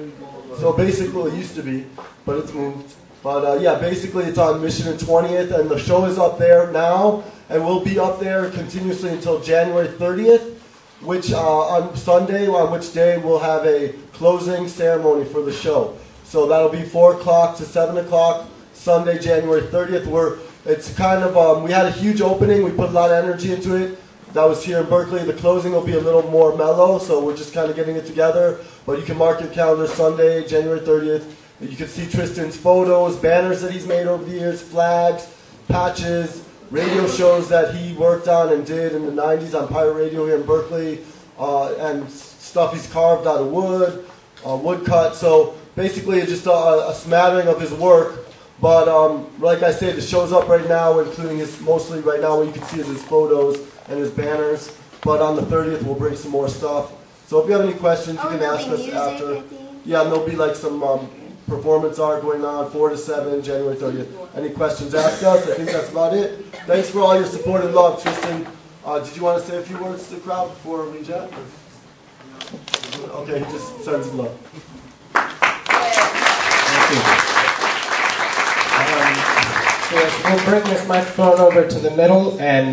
So basically, it used to be, but it's moved. But yeah, basically it's on Mission and 20th, and the show is up there now, and we'll be up there continuously until January 30th, which on Sunday, on which day we'll have a closing ceremony for the show. So that'll be 4 o'clock to 7 o'clock, Sunday, January 30th. It's kind of, we had a huge opening. We put a lot of energy into it. That was here in Berkeley. The closing will be a little more mellow, so we're just kind of getting it together. But you can mark your calendar Sunday, January 30th. You can see Tristan's photos, banners that he's made over the years, flags, patches, radio shows that he worked on and did in the 90s on pirate radio here in Berkeley, and stuff he's carved out of wood, woodcut. So basically it's just a smattering of his work. But like I said, the show's up right now, including mostly right now what you can see is his photos and his banners. But on the 30th we'll bring some more stuff. So if you have any questions, you can ask us after. Yeah, and there'll be like some performance art going on 4 to 7, January 30th. Any questions, ask us. I think that's about it. Thanks for all your support and love, Tristan. Did you want to say a few words to the crowd before we jet? Okay, he just sends his love. Thank you. So yes, we'll bring this microphone over to the middle, and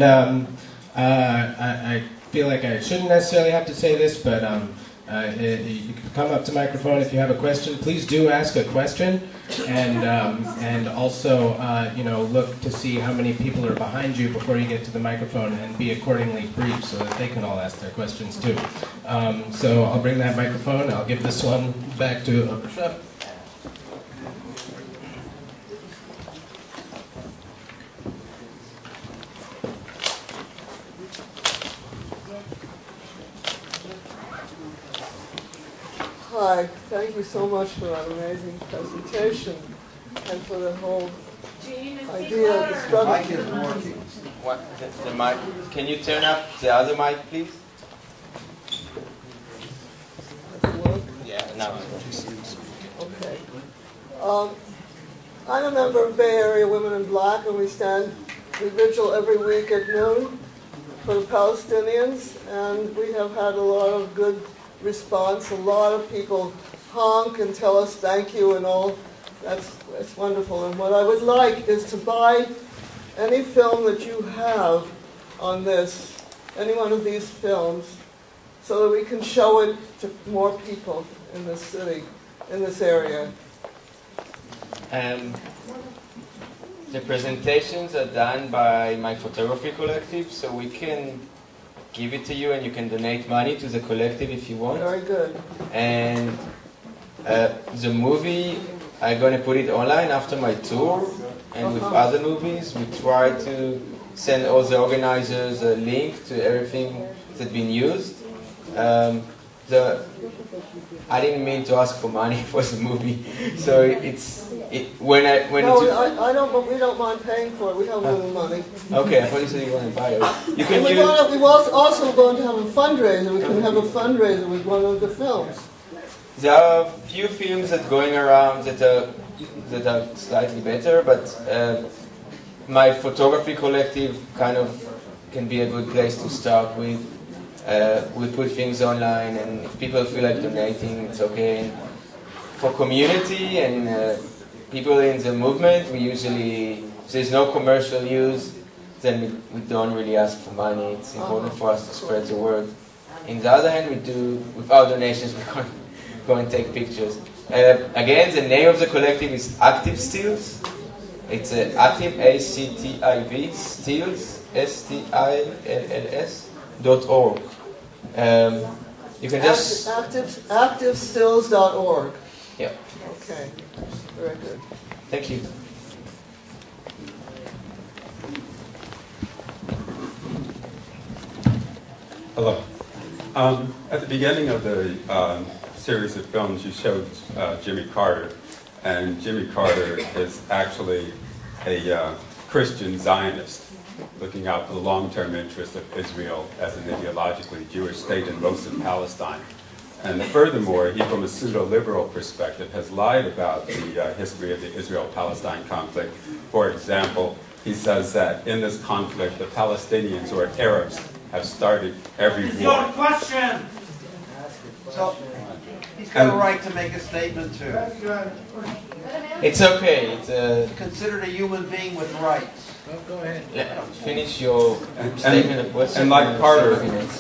I feel like I shouldn't necessarily have to say this, but you can come up to microphone if you have a question. Please do ask a question, and also look to see how many people are behind you before you get to the microphone, and be accordingly brief so that they can all ask their questions too. So I'll bring that microphone. I'll give this one back to Rashad. Hi, thank you so much for that amazing presentation and for the whole idea of the struggle. Mic is working. What? The mic? Can you turn up the other mic, please? Yeah, now it's working. Okay. I'm a member of Bay Area Women in Black, and we stand the vigil every week at noon for the Palestinians, and we have had a lot of good response. A lot of people honk and tell us thank you and all. That's wonderful. And what I would like is to buy any film that you have on this, any one of these films, so that we can show it to more people in this city, in this area. The presentations are done by my photography collective, so we can give it to you and you can donate money to the collective if you want. Very good. And the movie, I'm going to put it online after my tour, and with other movies we try to send all the organizers a link to everything that's been used. I didn't mean to ask for money for the movie, so when No, I don't. But we don't mind paying for it. We have a little money. Okay, I thought you said you wanted to buy it. You can And use. we also going to have a fundraiser. We can have a fundraiser with one of the films. There are a few films that going around that are slightly better, but my photography collective kind of can be a good place to start with. We put things online, and if people feel like donating, it's okay. For community and people in the movement, we usually, if there's no commercial use, then we don't really ask for money. It's important for us to spread the word. On the other hand, we do, with our donations, we can't go and take pictures. Again, the name of the collective is Active Stills. It's Active, A-C-T-I-V, Stills, STILLS.org. You can just... Activestills.org. Yeah. Okay. Very good. Thank you. Hello. At the beginning of the series of films, you showed Jimmy Carter, and Jimmy Carter is actually a Christian Zionist, looking out for the long-term interests of Israel as an ideologically Jewish state in most of Palestine. And furthermore, he, from a pseudo-liberal perspective, has lied about the history of the Israel-Palestine conflict. For example, he says that in this conflict, the Palestinians, or Arabs, have started every war. It's your question! So, he's got a right to make a statement too. It's okay. It's considered a human being with rights. Go ahead. Finish your statement of question. And like Carter,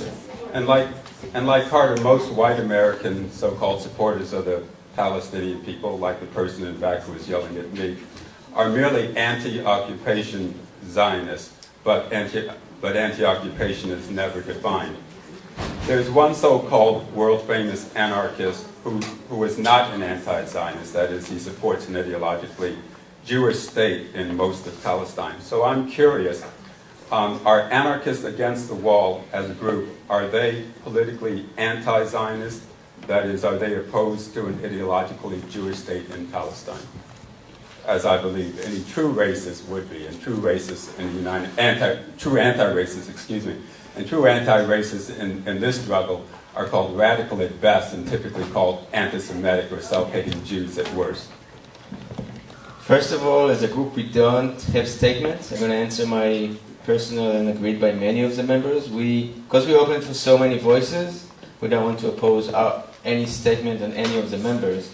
like Carter, most white American so-called supporters of the Palestinian people, like the person in back who was yelling at me, are merely anti-occupation Zionists, but anti-occupation is never defined. There's one so-called world-famous anarchist who is not an anti-Zionist. That is, he supports an ideologically Jewish state in most of Palestine. So I'm curious, are anarchists against the wall as a group, are they politically anti-Zionist? That is, are they opposed to an ideologically Jewish state in Palestine? As I believe any true racist would be, and true racists in the true anti-racists, and true anti-racists in this struggle are called radical at best and typically called anti-Semitic or self-hating Jews at worst. First of all, as a group, we don't have statements. I'm going to answer my personal and agreed by many of the members. Because we open for so many voices, we don't want to oppose any statement on any of the members.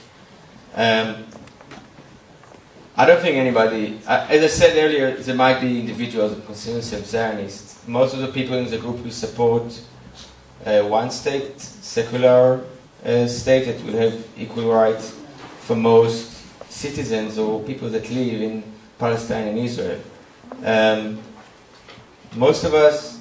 I don't think anybody, as I said earlier, there might be individuals that consider themselves Zionists. Most of the people in the group will support one state, secular state that will have equal rights for most citizens or people that live in Palestine and Israel. Most of us,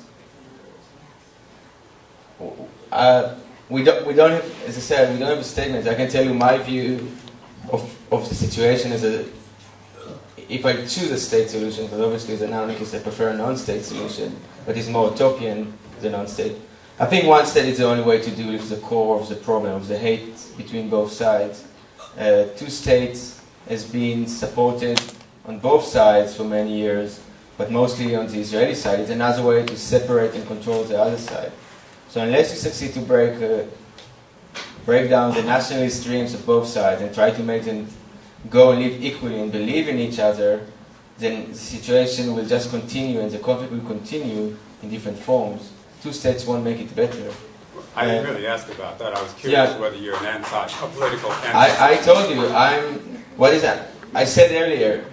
we don't have, as I said, we don't have a statement. I can tell you my view of the situation as if I choose a state solution, because obviously as an anarchist I prefer a non-state solution, but it's more utopian than non-state. I think one state is the only way to deal with the core of the problem, of the hate between both sides. Two states has been supported on both sides for many years, but mostly on the Israeli side. It's another way to separate and control the other side. So unless you succeed to break down the nationalist dreams of both sides and try to make them go and live equally and believe in each other, then the situation will just continue and the conflict will continue in different forms. Two states won't make it better. I didn't really ask about that. I was curious whether you're a political anti. I told you, what is that? I said earlier,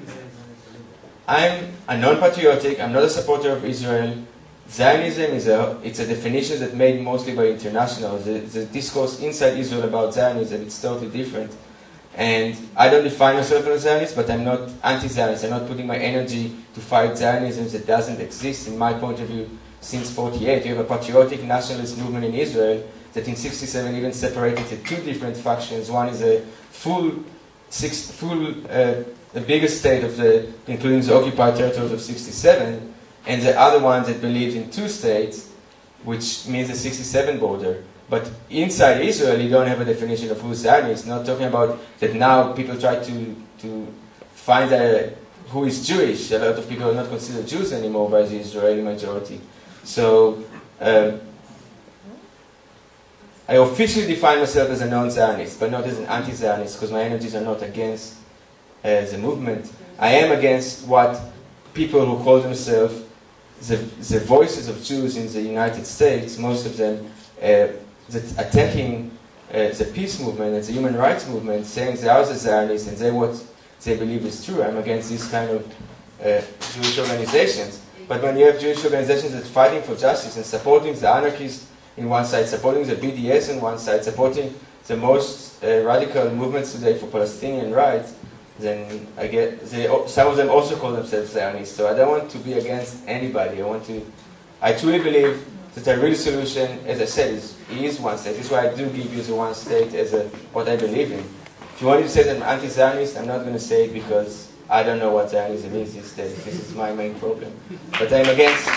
I'm a non-patriotic, I'm not a supporter of Israel. Zionism it's a definition that's made mostly by internationals. The discourse inside Israel about Zionism, it's totally different. And I don't define myself as a Zionist, but I'm not anti-Zionist. I'm not putting my energy to fight Zionism that doesn't exist, in my point of view, since 1948. You have a patriotic nationalist movement in Israel that in 1967 even separated into two different factions. One is a the biggest state of including the occupied territories of 1967, and the other one that believed in two states, which means the 1967 border. But inside Israel, you don't have a definition of who's Zionist. Not talking about that now people try to to find who is Jewish. A lot of people are not considered Jews anymore by the Israeli majority. So I officially define myself as a non-Zionist, but not as an anti-Zionist, because my energies are not against the movement. I am against what people who call themselves the voices of Jews in the United States, most of them that attacking the peace movement and the human rights movement, saying they are the Zionists and what they believe is true. I'm against these kind of Jewish organizations. But when you have Jewish organizations that are fighting for justice and supporting the anarchists in one side, supporting the BDS in one side, supporting the most radical movements today for Palestinian rights, then I get some of them also call themselves Zionists. So I don't want to be against anybody. I truly believe that the real solution, as I said, is one state. This is why I do give you the one state as what I believe in. If you want me to say that I'm anti-Zionist, I'm not going to say it because I don't know what Zionism is these days. This is my main problem. But I'm against.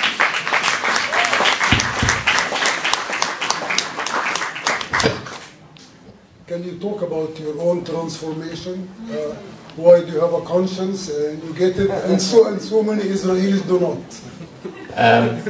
Can you talk about your own transformation? Why do you have a conscience and you get it, and so many Israelis do not?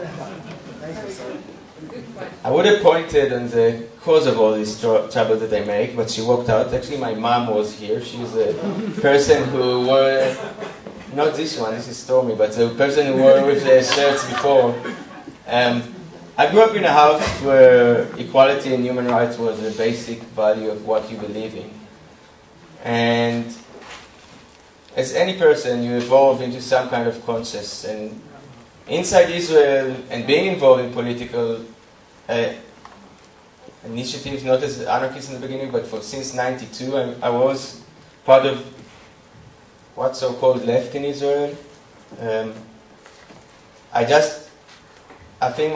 I would have pointed on the cause of all this trouble that I make, but she walked out. Actually, my mom was here. She's a person who wore, not this one, this is Stormy, but the person who wore with the shirts before. I grew up in a house where equality and human rights was the basic value of what you believe in. And as any person, you evolve into some kind of conscience. And inside Israel, and being involved in political initiatives, not as anarchist in the beginning, but since '92, I was part of what's so-called left in Israel. I think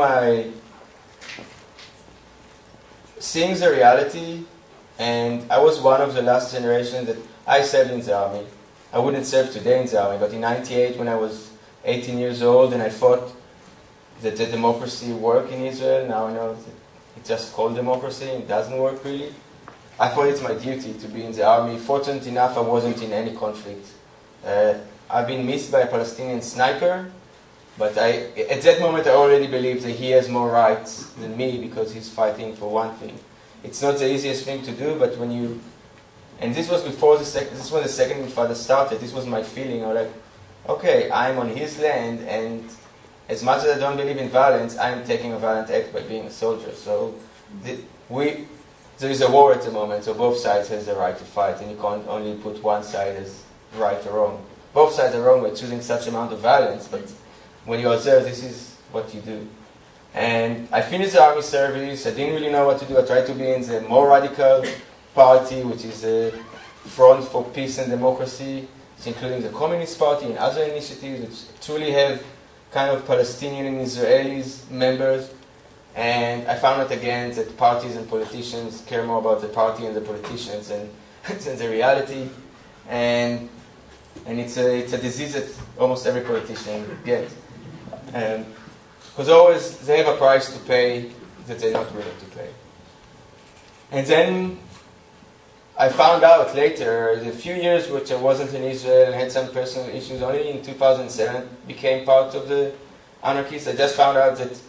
seeing the reality, and I was one of the last generation that I served in the army. I wouldn't serve today in the army, but in '98 when I was 18 years old and I thought that the democracy worked in Israel, now I know that it's just called democracy, it doesn't work really. I thought it's my duty to be in the army. Fortunate enough, I wasn't in any conflict. I've been missed by a Palestinian sniper, but at that moment I already believed that he has more rights than me because he's fighting for one thing. It's not the easiest thing to do, but when you... And this was before this was the second Intifada started. This was my feeling. I was like, okay, I'm on his land, and as much as I don't believe in violence, I'm taking a violent act by being a soldier. So there is a war at the moment, so both sides has the right to fight, and you can't only put one side as right or wrong. Both sides are wrong by choosing such amount of violence, but when you are there, this is what you do. And I finished the army service. I didn't really know what to do. I tried to be in the more radical party, which is a front for peace and democracy, including the Communist Party and other initiatives which truly have kind of Palestinian and Israelis members. And I found out again that parties and politicians care more about the party and the politicians than the reality. And it's a disease that almost every politician gets. Because always they have a price to pay that they're not willing to pay. And then I found out later, the few years which I wasn't in Israel and had some personal issues, only in 2007 became part of the anarchists. I just found out that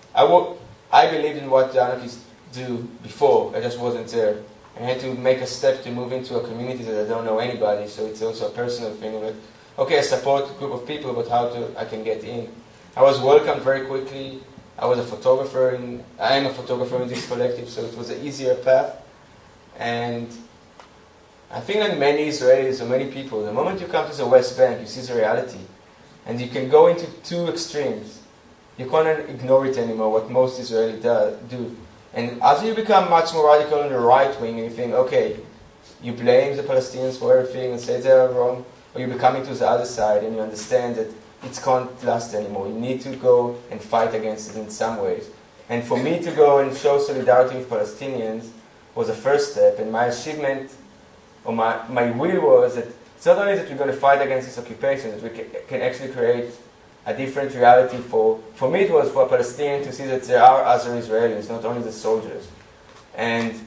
I believed in what the anarchists do before, I just wasn't there. I had to make a step to move into a community that I don't know anybody, so it's also a personal thing. Like, okay, I support a group of people, but I can get in. I was welcomed very quickly. I am a photographer in this collective, so it was an easier path. And I think that many Israelis or many people, the moment you come to the West Bank, you see the reality. And you can go into two extremes. You can't ignore it anymore, what most Israelis do. And as you become much more radical on the right wing, and you think, okay, you blame the Palestinians for everything and say they are wrong, or you become into the other side and you understand that it can't last anymore. You need to go and fight against it in some ways. And for me to go and show solidarity with Palestinians was the first step, and my achievement, or my will was that it's not only that we're going to fight against this occupation, that we can actually create a different reality for me it was for a Palestinian to see that there are other Israelis, not only the soldiers. And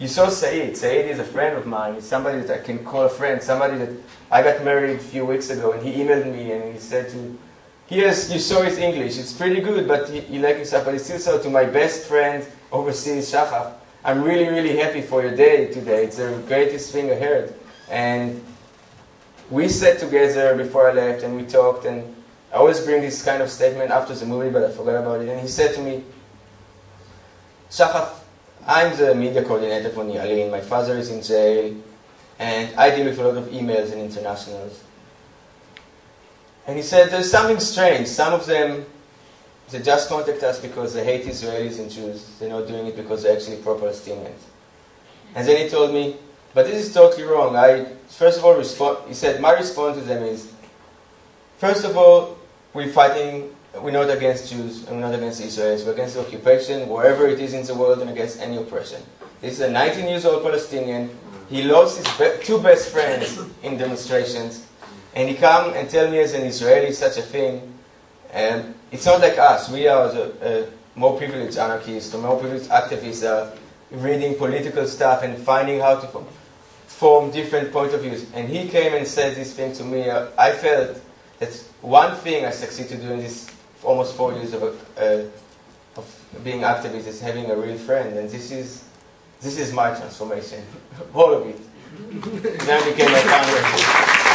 you saw Said. Said is a friend of mine. He's somebody that I can call a friend. Somebody that I got married a few weeks ago, and he emailed me and he said to, yes, you saw his English. It's pretty good, but he likes himself. But he still said to my best friend overseas, Shachaf, I'm really, really happy for your day today. It's the greatest thing I heard. And we sat together before I left and we talked, and I always bring this kind of statement after the movie, but I forgot about it. And he said to me, Shachaf, I'm the media coordinator for Nialin. My father is in jail, and I deal with a lot of emails and internationals. And he said, there's something strange. Some of them, they just contact us because they hate Israelis and Jews. They're not doing it because they're actually pro-Palestinians. And then he told me, but this is totally wrong. First of all, he said, my response to them is, first of all, we're not against Jews, and we're not against Israelis. We're against occupation, wherever it is in the world, and against any oppression. This is a 19-year-old Palestinian. He lost his two best friends in demonstrations. And he come and tell me as an Israeli such a thing. And it's not like us. We are the more privileged anarchists, or more privileged activists, reading political stuff and finding how to form different point of views. And he came and said this thing to me. I felt that one thing I succeeded to do in this almost 4 years of being activist is having a real friend. And this is my transformation, all of it. Then I became a founder.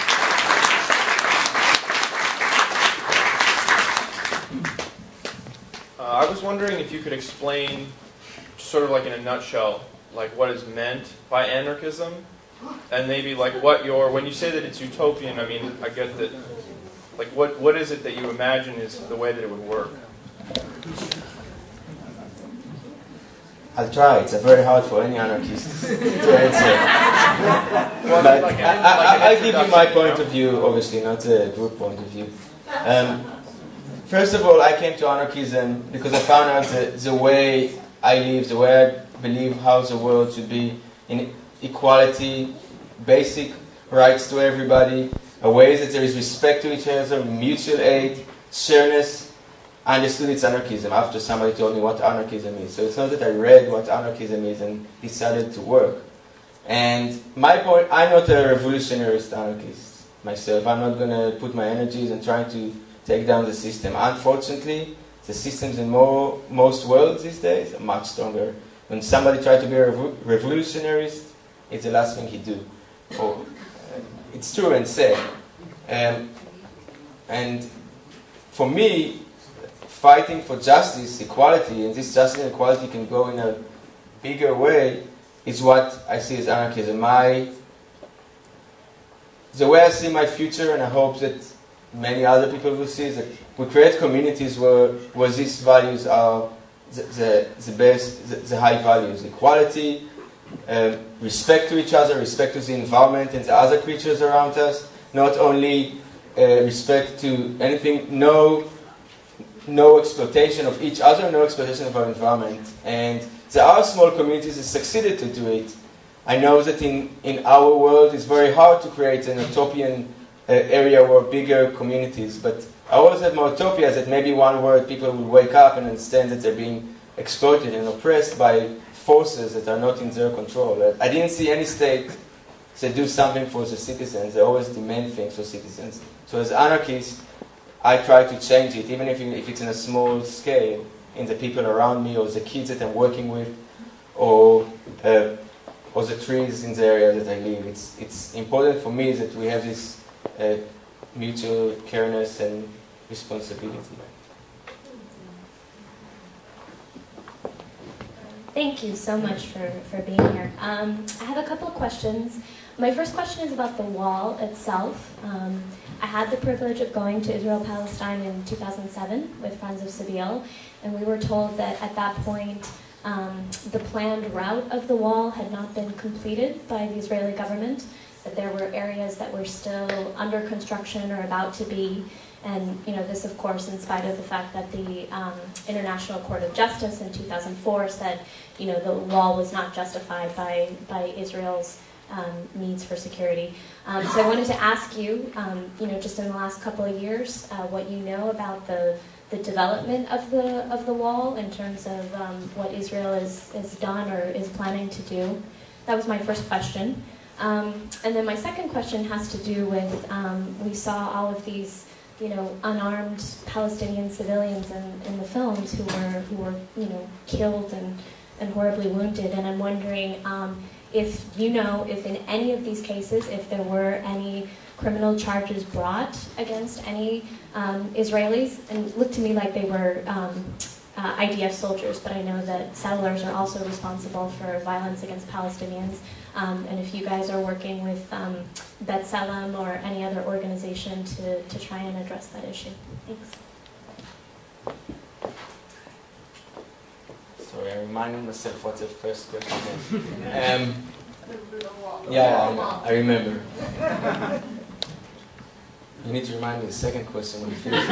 I was wondering if you could explain, sort of like in a nutshell, like what is meant by anarchism, and maybe like when you say that it's utopian, I mean, I get that, like what is it that you imagine is the way that it would work? I'll try. It's very hard for any anarchist to answer. But I'll give you my point of view, obviously, not the group point of view. First of all, I came to anarchism because I found out the way I live, the way I believe how the world should be, in equality, basic rights to everybody, a way that there is respect to each other, mutual aid, shareness. I understood it's anarchism after somebody told me what anarchism is. So it's not that I read what anarchism is and decided to work. And my point, I'm not a revolutionarist anarchist myself. I'm not going to put my energies in trying to take down the system. Unfortunately, the systems in most worlds these days are much stronger. When somebody tries to be a revolutionarist, it's the last thing he do. It's true and sad. And for me, fighting for justice, equality, and this justice and equality can go in a bigger way, is what I see as anarchism. The way I see my future, and I hope that many other people will see, is that we create communities where these values are the best, the high values. Equality, respect to each other, respect to the environment and the other creatures around us. Not only respect to anything, no exploitation of each other, no exploitation of our environment. And there are small communities that succeeded to do it. I know that in our world it's very hard to create an utopian area where bigger communities, but I always have my utopia that maybe one word people will wake up and understand that they're being exploited and oppressed by forces that are not in their control. I didn't see any state that do something for the citizens. They always demand things for citizens. So as anarchist, I try to change it, even if it's in a small scale, in the people around me, or the kids that I'm working with, or the trees in the area that I live. It's important for me that we have this mutual careness and responsibility. Thank you so much for being here. I have a couple of questions. My first question is about the wall itself. I had the privilege of going to Israel-Palestine in 2007 with Friends of Sabeel, and we were told that at that point the planned route of the wall had not been completed by the Israeli government, that there were areas that were still under construction or about to be, and this of course in spite of the fact that the International Court of Justice in 2004 said the wall was not justified by Israel's needs for security. So I wanted to ask you, just in the last couple of years, what you know about the the development of the wall in terms of what Israel is done or is planning to do? That was my first question. And then my second question has to do with, we saw all of these, unarmed Palestinian civilians in the films who were killed and horribly wounded. And I'm wondering if in any of these cases, if there were any criminal charges brought against any Israelis, and it looked to me like they were IDF soldiers, but I know that settlers are also responsible for violence against Palestinians. And if you guys are working with B'Tselem or any other organization to try and address that issue. Thanks. Sorry, I reminded myself what the first question is. Yeah, I remember. You need to remind me the second question when you finish.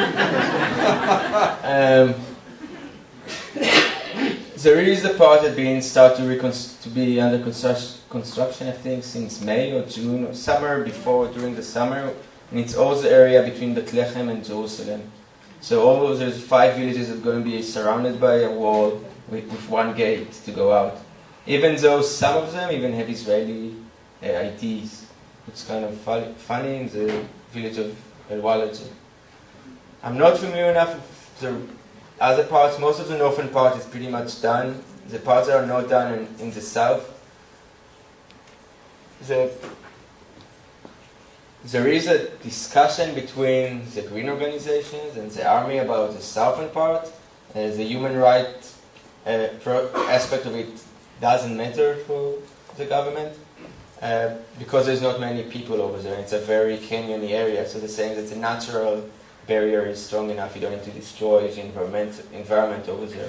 There is the part that being started to be under construction, I think, since May or June or summer before, during the summer, and it's all the area between Bethlehem and Jerusalem. So there's 5 villages that are going to be surrounded by a wall with one gate to go out. Even though some of them even have Israeli IDs. It's kind of funny in the village of El Walad. I'm not familiar enough with the other parts. Most of the northern part is pretty much done. The parts that are not done in the south. There is a discussion between the green organizations and the army about the southern part. The human rights aspect of it doesn't matter for the government because there's not many people over there. It's a very canyony area, so they're saying that the natural barrier is strong enough. You don't need to destroy the environment over there.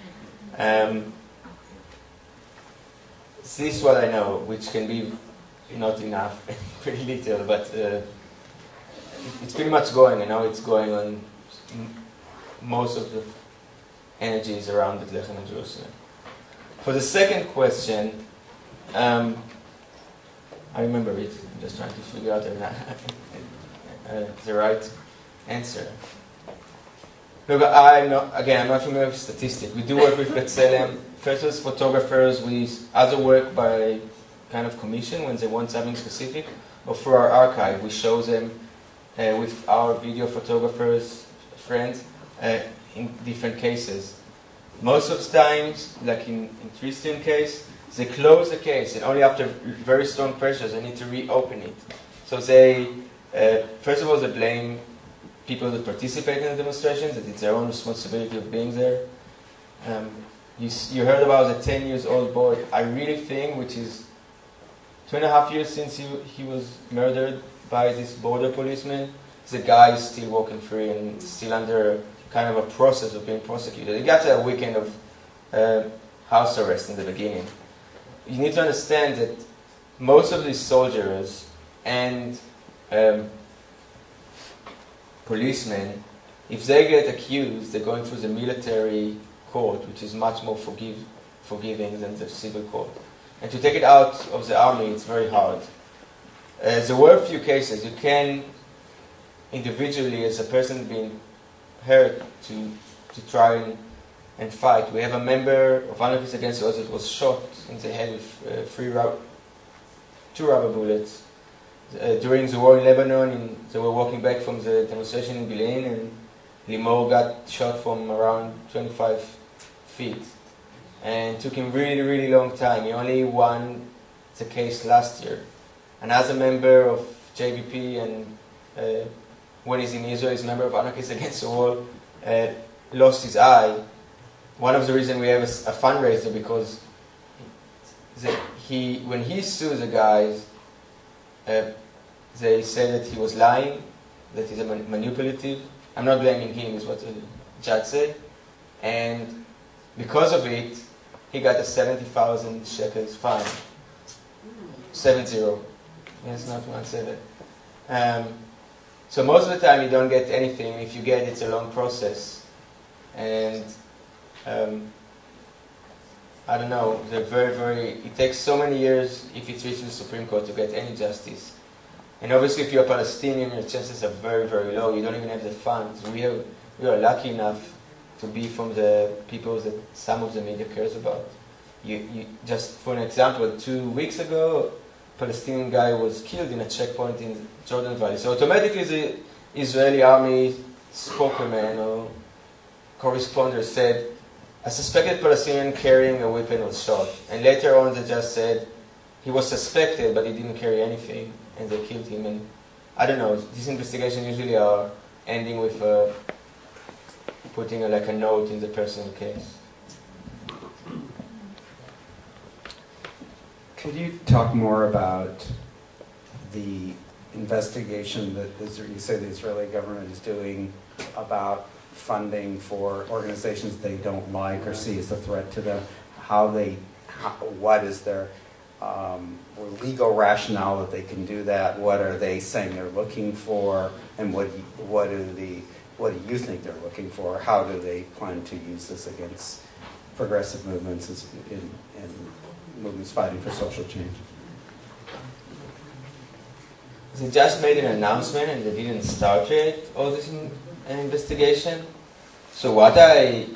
This is what I know, which can be not enough, pretty little, but it's pretty much going. I know it's going on. Most of the energies around Bethlehem and Jerusalem. For the second question, I remember it. I'm just trying to figure out the right answer. Look, I'm not familiar with statistics. We do work with B'Tselem. First as photographers, we either work by kind of commission when they want something specific, or for our archive, we show them with our video photographers, friends, in different cases. Most of the times, like in Tristan's case, they close the case, and only after very strong pressures they need to reopen it. So they, first of all, they blame people that participate in the demonstrations, that it's their own responsibility of being there. You heard about the 10-year-old boy. I really think, which is 2.5 years since he was murdered by this border policeman, the guy is still walking free and still under kind of a process of being prosecuted. He got a weekend of house arrest in the beginning. You need to understand that most of these soldiers and policemen, if they get accused, they're going through the military court, which is much more forgiving than the civil court. And to take it out of the army, it's very hard. There were a few cases. You can individually, as a person being hurt, to try and fight. We have a member of Anarchists Against Us that was shot in the head with 2 rubber bullets. During the war in Lebanon, they were walking back from the demonstration in Bil'in, and Limor got shot from around 25 feet. And it took him really, really long time. He only won the case last year. Another member of JBP, and when he's in Israel, he's a member of Anarchists Against the Wall, lost his eye. One of the reasons we have a fundraiser, because when he sued the guys, they said that he was lying, that he's manipulative. I'm not blaming him, is what the judge said. And because of it, he got a 70,000 shekels fine. 70. Yes, not 17. So most of the time you don't get anything. If you get, it's a long process. And I don't know, they're it takes so many years if it reaches the Supreme Court to get any justice. And obviously if you're a Palestinian, your chances are very, very low. You don't even have the funds. we are lucky enough to be from the people that some of the media cares about. You just for an example, 2 weeks ago, a Palestinian guy was killed in a checkpoint in Jordan Valley. So automatically the Israeli army spokesman or correspondent said, a suspected Palestinian carrying a weapon was shot. And later on they just said, he was suspected but he didn't carry anything, and they killed him. And I don't know, these investigations usually are ending with putting like a note in the personal case. Could you talk more about the investigation that you say the Israeli government is doing about funding for organizations they don't like or see as a threat to them? What is their legal rationale that they can do that? What are they saying they're looking for? And what do you think they're looking for? How do they plan to use this against progressive movements in movements fighting for social change? They just made an announcement and they didn't start yet all this investigation. So what I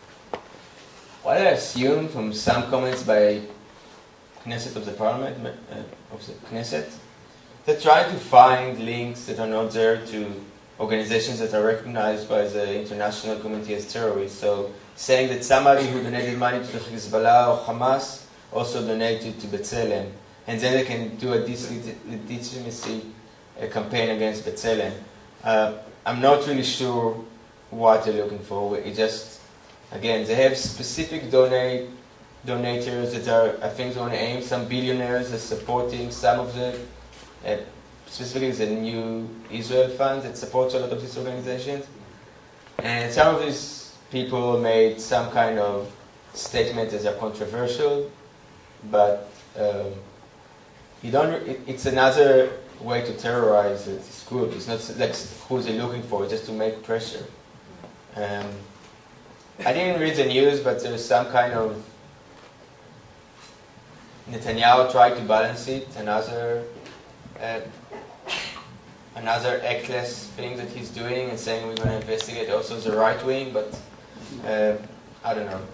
assume from some comments by Knesset of the Parliament, of the Knesset, they're trying to find links that are not there to organizations that are recognized by the international community as terrorists. So saying that somebody who donated money to Hezbollah or Hamas also donated to B'Tselem, and then they can do a legitimacy campaign against B'Tselem. I'm not really sure what they're looking for. It just, again, they have specific donators that are, I think, on aim. Some billionaires are supporting some of the, specifically the New Israel Fund that supports a lot of these organizations. And some of these people made some kind of statement that are controversial, but it's another way to terrorize this group. It's not like who they're looking for, just to make pressure. I didn't read the news, but there's some kind of Netanyahu tried to balance it, another actless thing that he's doing, and saying we're going to investigate also the right wing, but I don't know.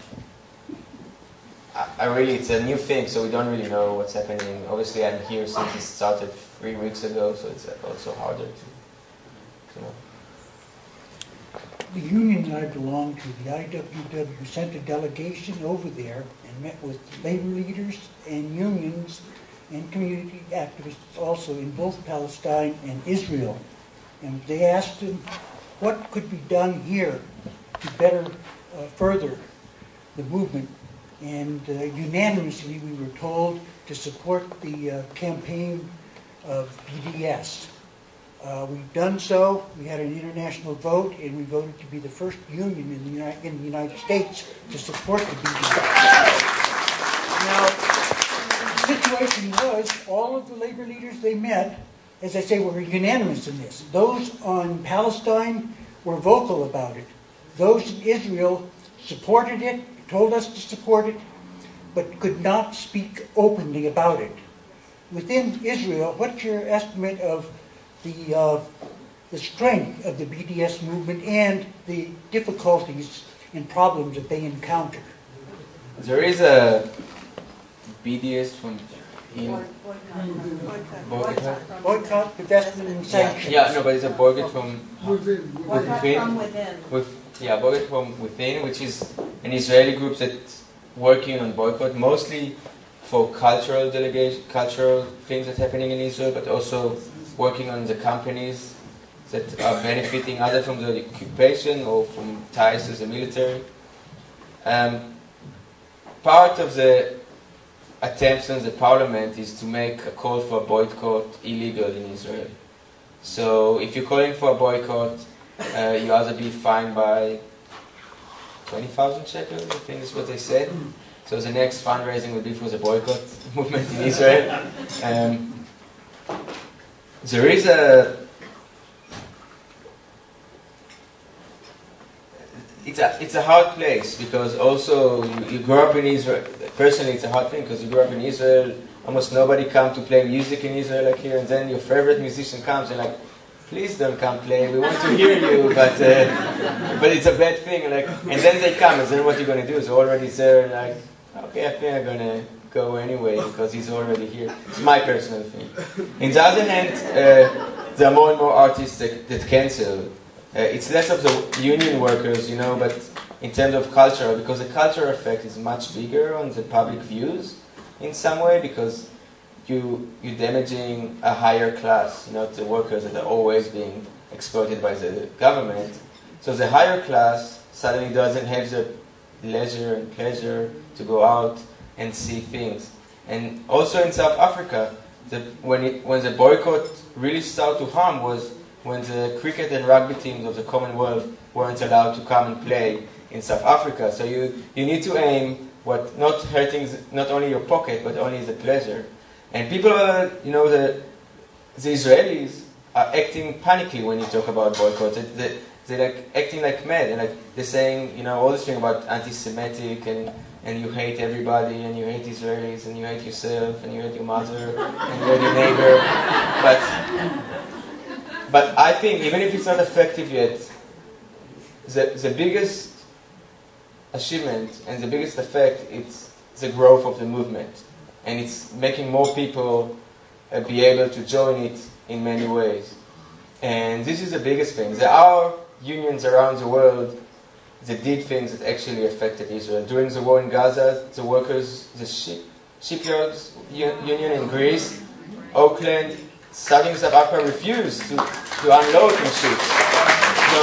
It's a new thing, so we don't really know what's happening. Obviously, I'm here since it started 3 weeks ago, so it's also harder to know. The union I belong to, the IWW, sent a delegation over there and met with labor leaders and unions and community activists also in both Palestine and Israel. And they asked them what could be done here to better further the movement. And unanimously we were told to support the campaign of BDS. We've done so. We had an international vote, and we voted to be the first union in the United States to support the BDS. Now, the situation was, all of the labor leaders they met, as I say, were unanimous in this. Those on Palestine were vocal about it. Those in Israel supported it, told us to support it, but could not speak openly about it. Within Israel, what's your estimate of the strength of the BDS movement and the difficulties and problems that they encounter? There is a BDS from boycott, divestment, and sanctions. Yeah, no, but it's a boycott from within. Boycott from within, which is an Israeli group that's working on boycott, mostly for cultural things that's happening in Israel, but also working on the companies that are benefiting either from the occupation or from ties to the military. Part of the attempts on the parliament is to make a call for a boycott illegal in Israel. So if you're calling for a boycott, you either be fined by 20,000 shekels, I think is what they said. So the next fundraising would be for the boycott movement in Israel. There is it's a hard place, because also you grew up in Israel. Personally, it's a hard thing because you grew up in Israel. Almost nobody comes to play music in Israel like here, and then your favorite musician comes and like please don't come play. We want to hear you, but it's a bad thing. Like, and then they come, and then what are you going to do? So already there, like, okay, I think I'm going to go anyway because he's already here. It's my personal thing. On the other hand, there are more and more artists that cancel. It's less of the union workers, but in terms of culture, because the cultural effect is much bigger on the public views in some way, because you're damaging a higher class, the workers that are always being exploited by the government. So the higher class suddenly doesn't have the leisure and pleasure to go out and see things. And also in South Africa, when the boycott really started to harm was when the cricket and rugby teams of the Commonwealth weren't allowed to come and play in South Africa. So you need to aim not hurting not only your pocket, but only the pleasure. And people are, the Israelis are acting panically when you talk about boycott. They're like acting like mad, and like they're saying, all this thing about anti-Semitic and you hate everybody, and you hate Israelis, and you hate yourself, and you hate your mother, and you hate your neighbor. But I think even if it's not effective yet, the biggest achievement and the biggest effect is the growth of the movement. And it's making more people be able to join it in many ways. And this is the biggest thing. There are unions around the world that did things that actually affected Israel. During the war in Gaza, the workers, the shipyards union in Greece, Oakland, starting South Africa refused to unload from ships. So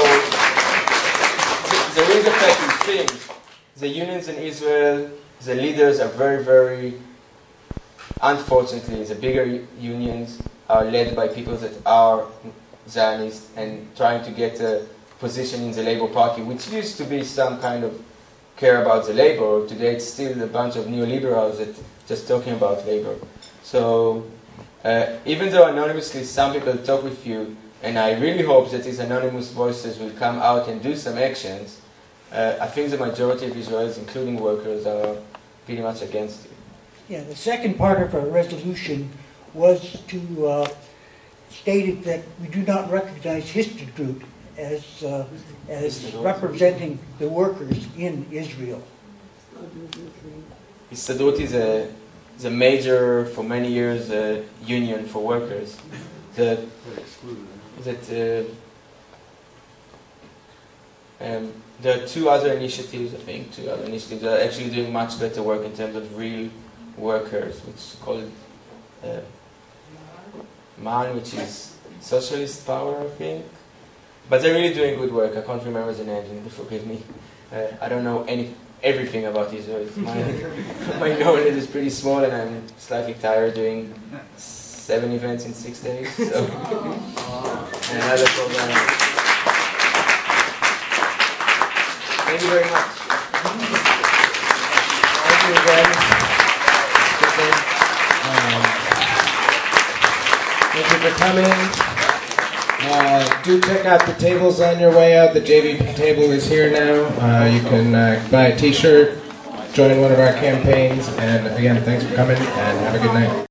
there is effective things. The unions in Israel, the leaders are very, very, unfortunately, the bigger unions are led by people that are Zionists and trying to get a position in the Labour Party, which used to be some kind of care about the labor. Today it's still a bunch of neoliberals that just talking about labor. So even though anonymously some people talk with you, and I really hope that these anonymous voices will come out and do some actions, I think the majority of Israelis, including workers, are pretty much against it. Yeah, the second part of our resolution was to stated that we do not recognize Histadrut as representing the workers in Israel. Histadrut is a major, for many years, union for workers. There are two other initiatives, I think, that are actually doing much better work in terms of real workers, which is called MAN, which is Socialist Power, I think. But they're really doing good work. I can't remember the name, forgive me. I don't know everything about Israel. My knowledge is pretty small, and I'm slightly tired doing 7 events in 6 days. So. And another program. Thank you very much. Thank you again. Thank you for coming. Do check out the tables on your way out. The JVP table is here now. You can buy a t-shirt, join one of our campaigns, and again, thanks for coming, and have a good night.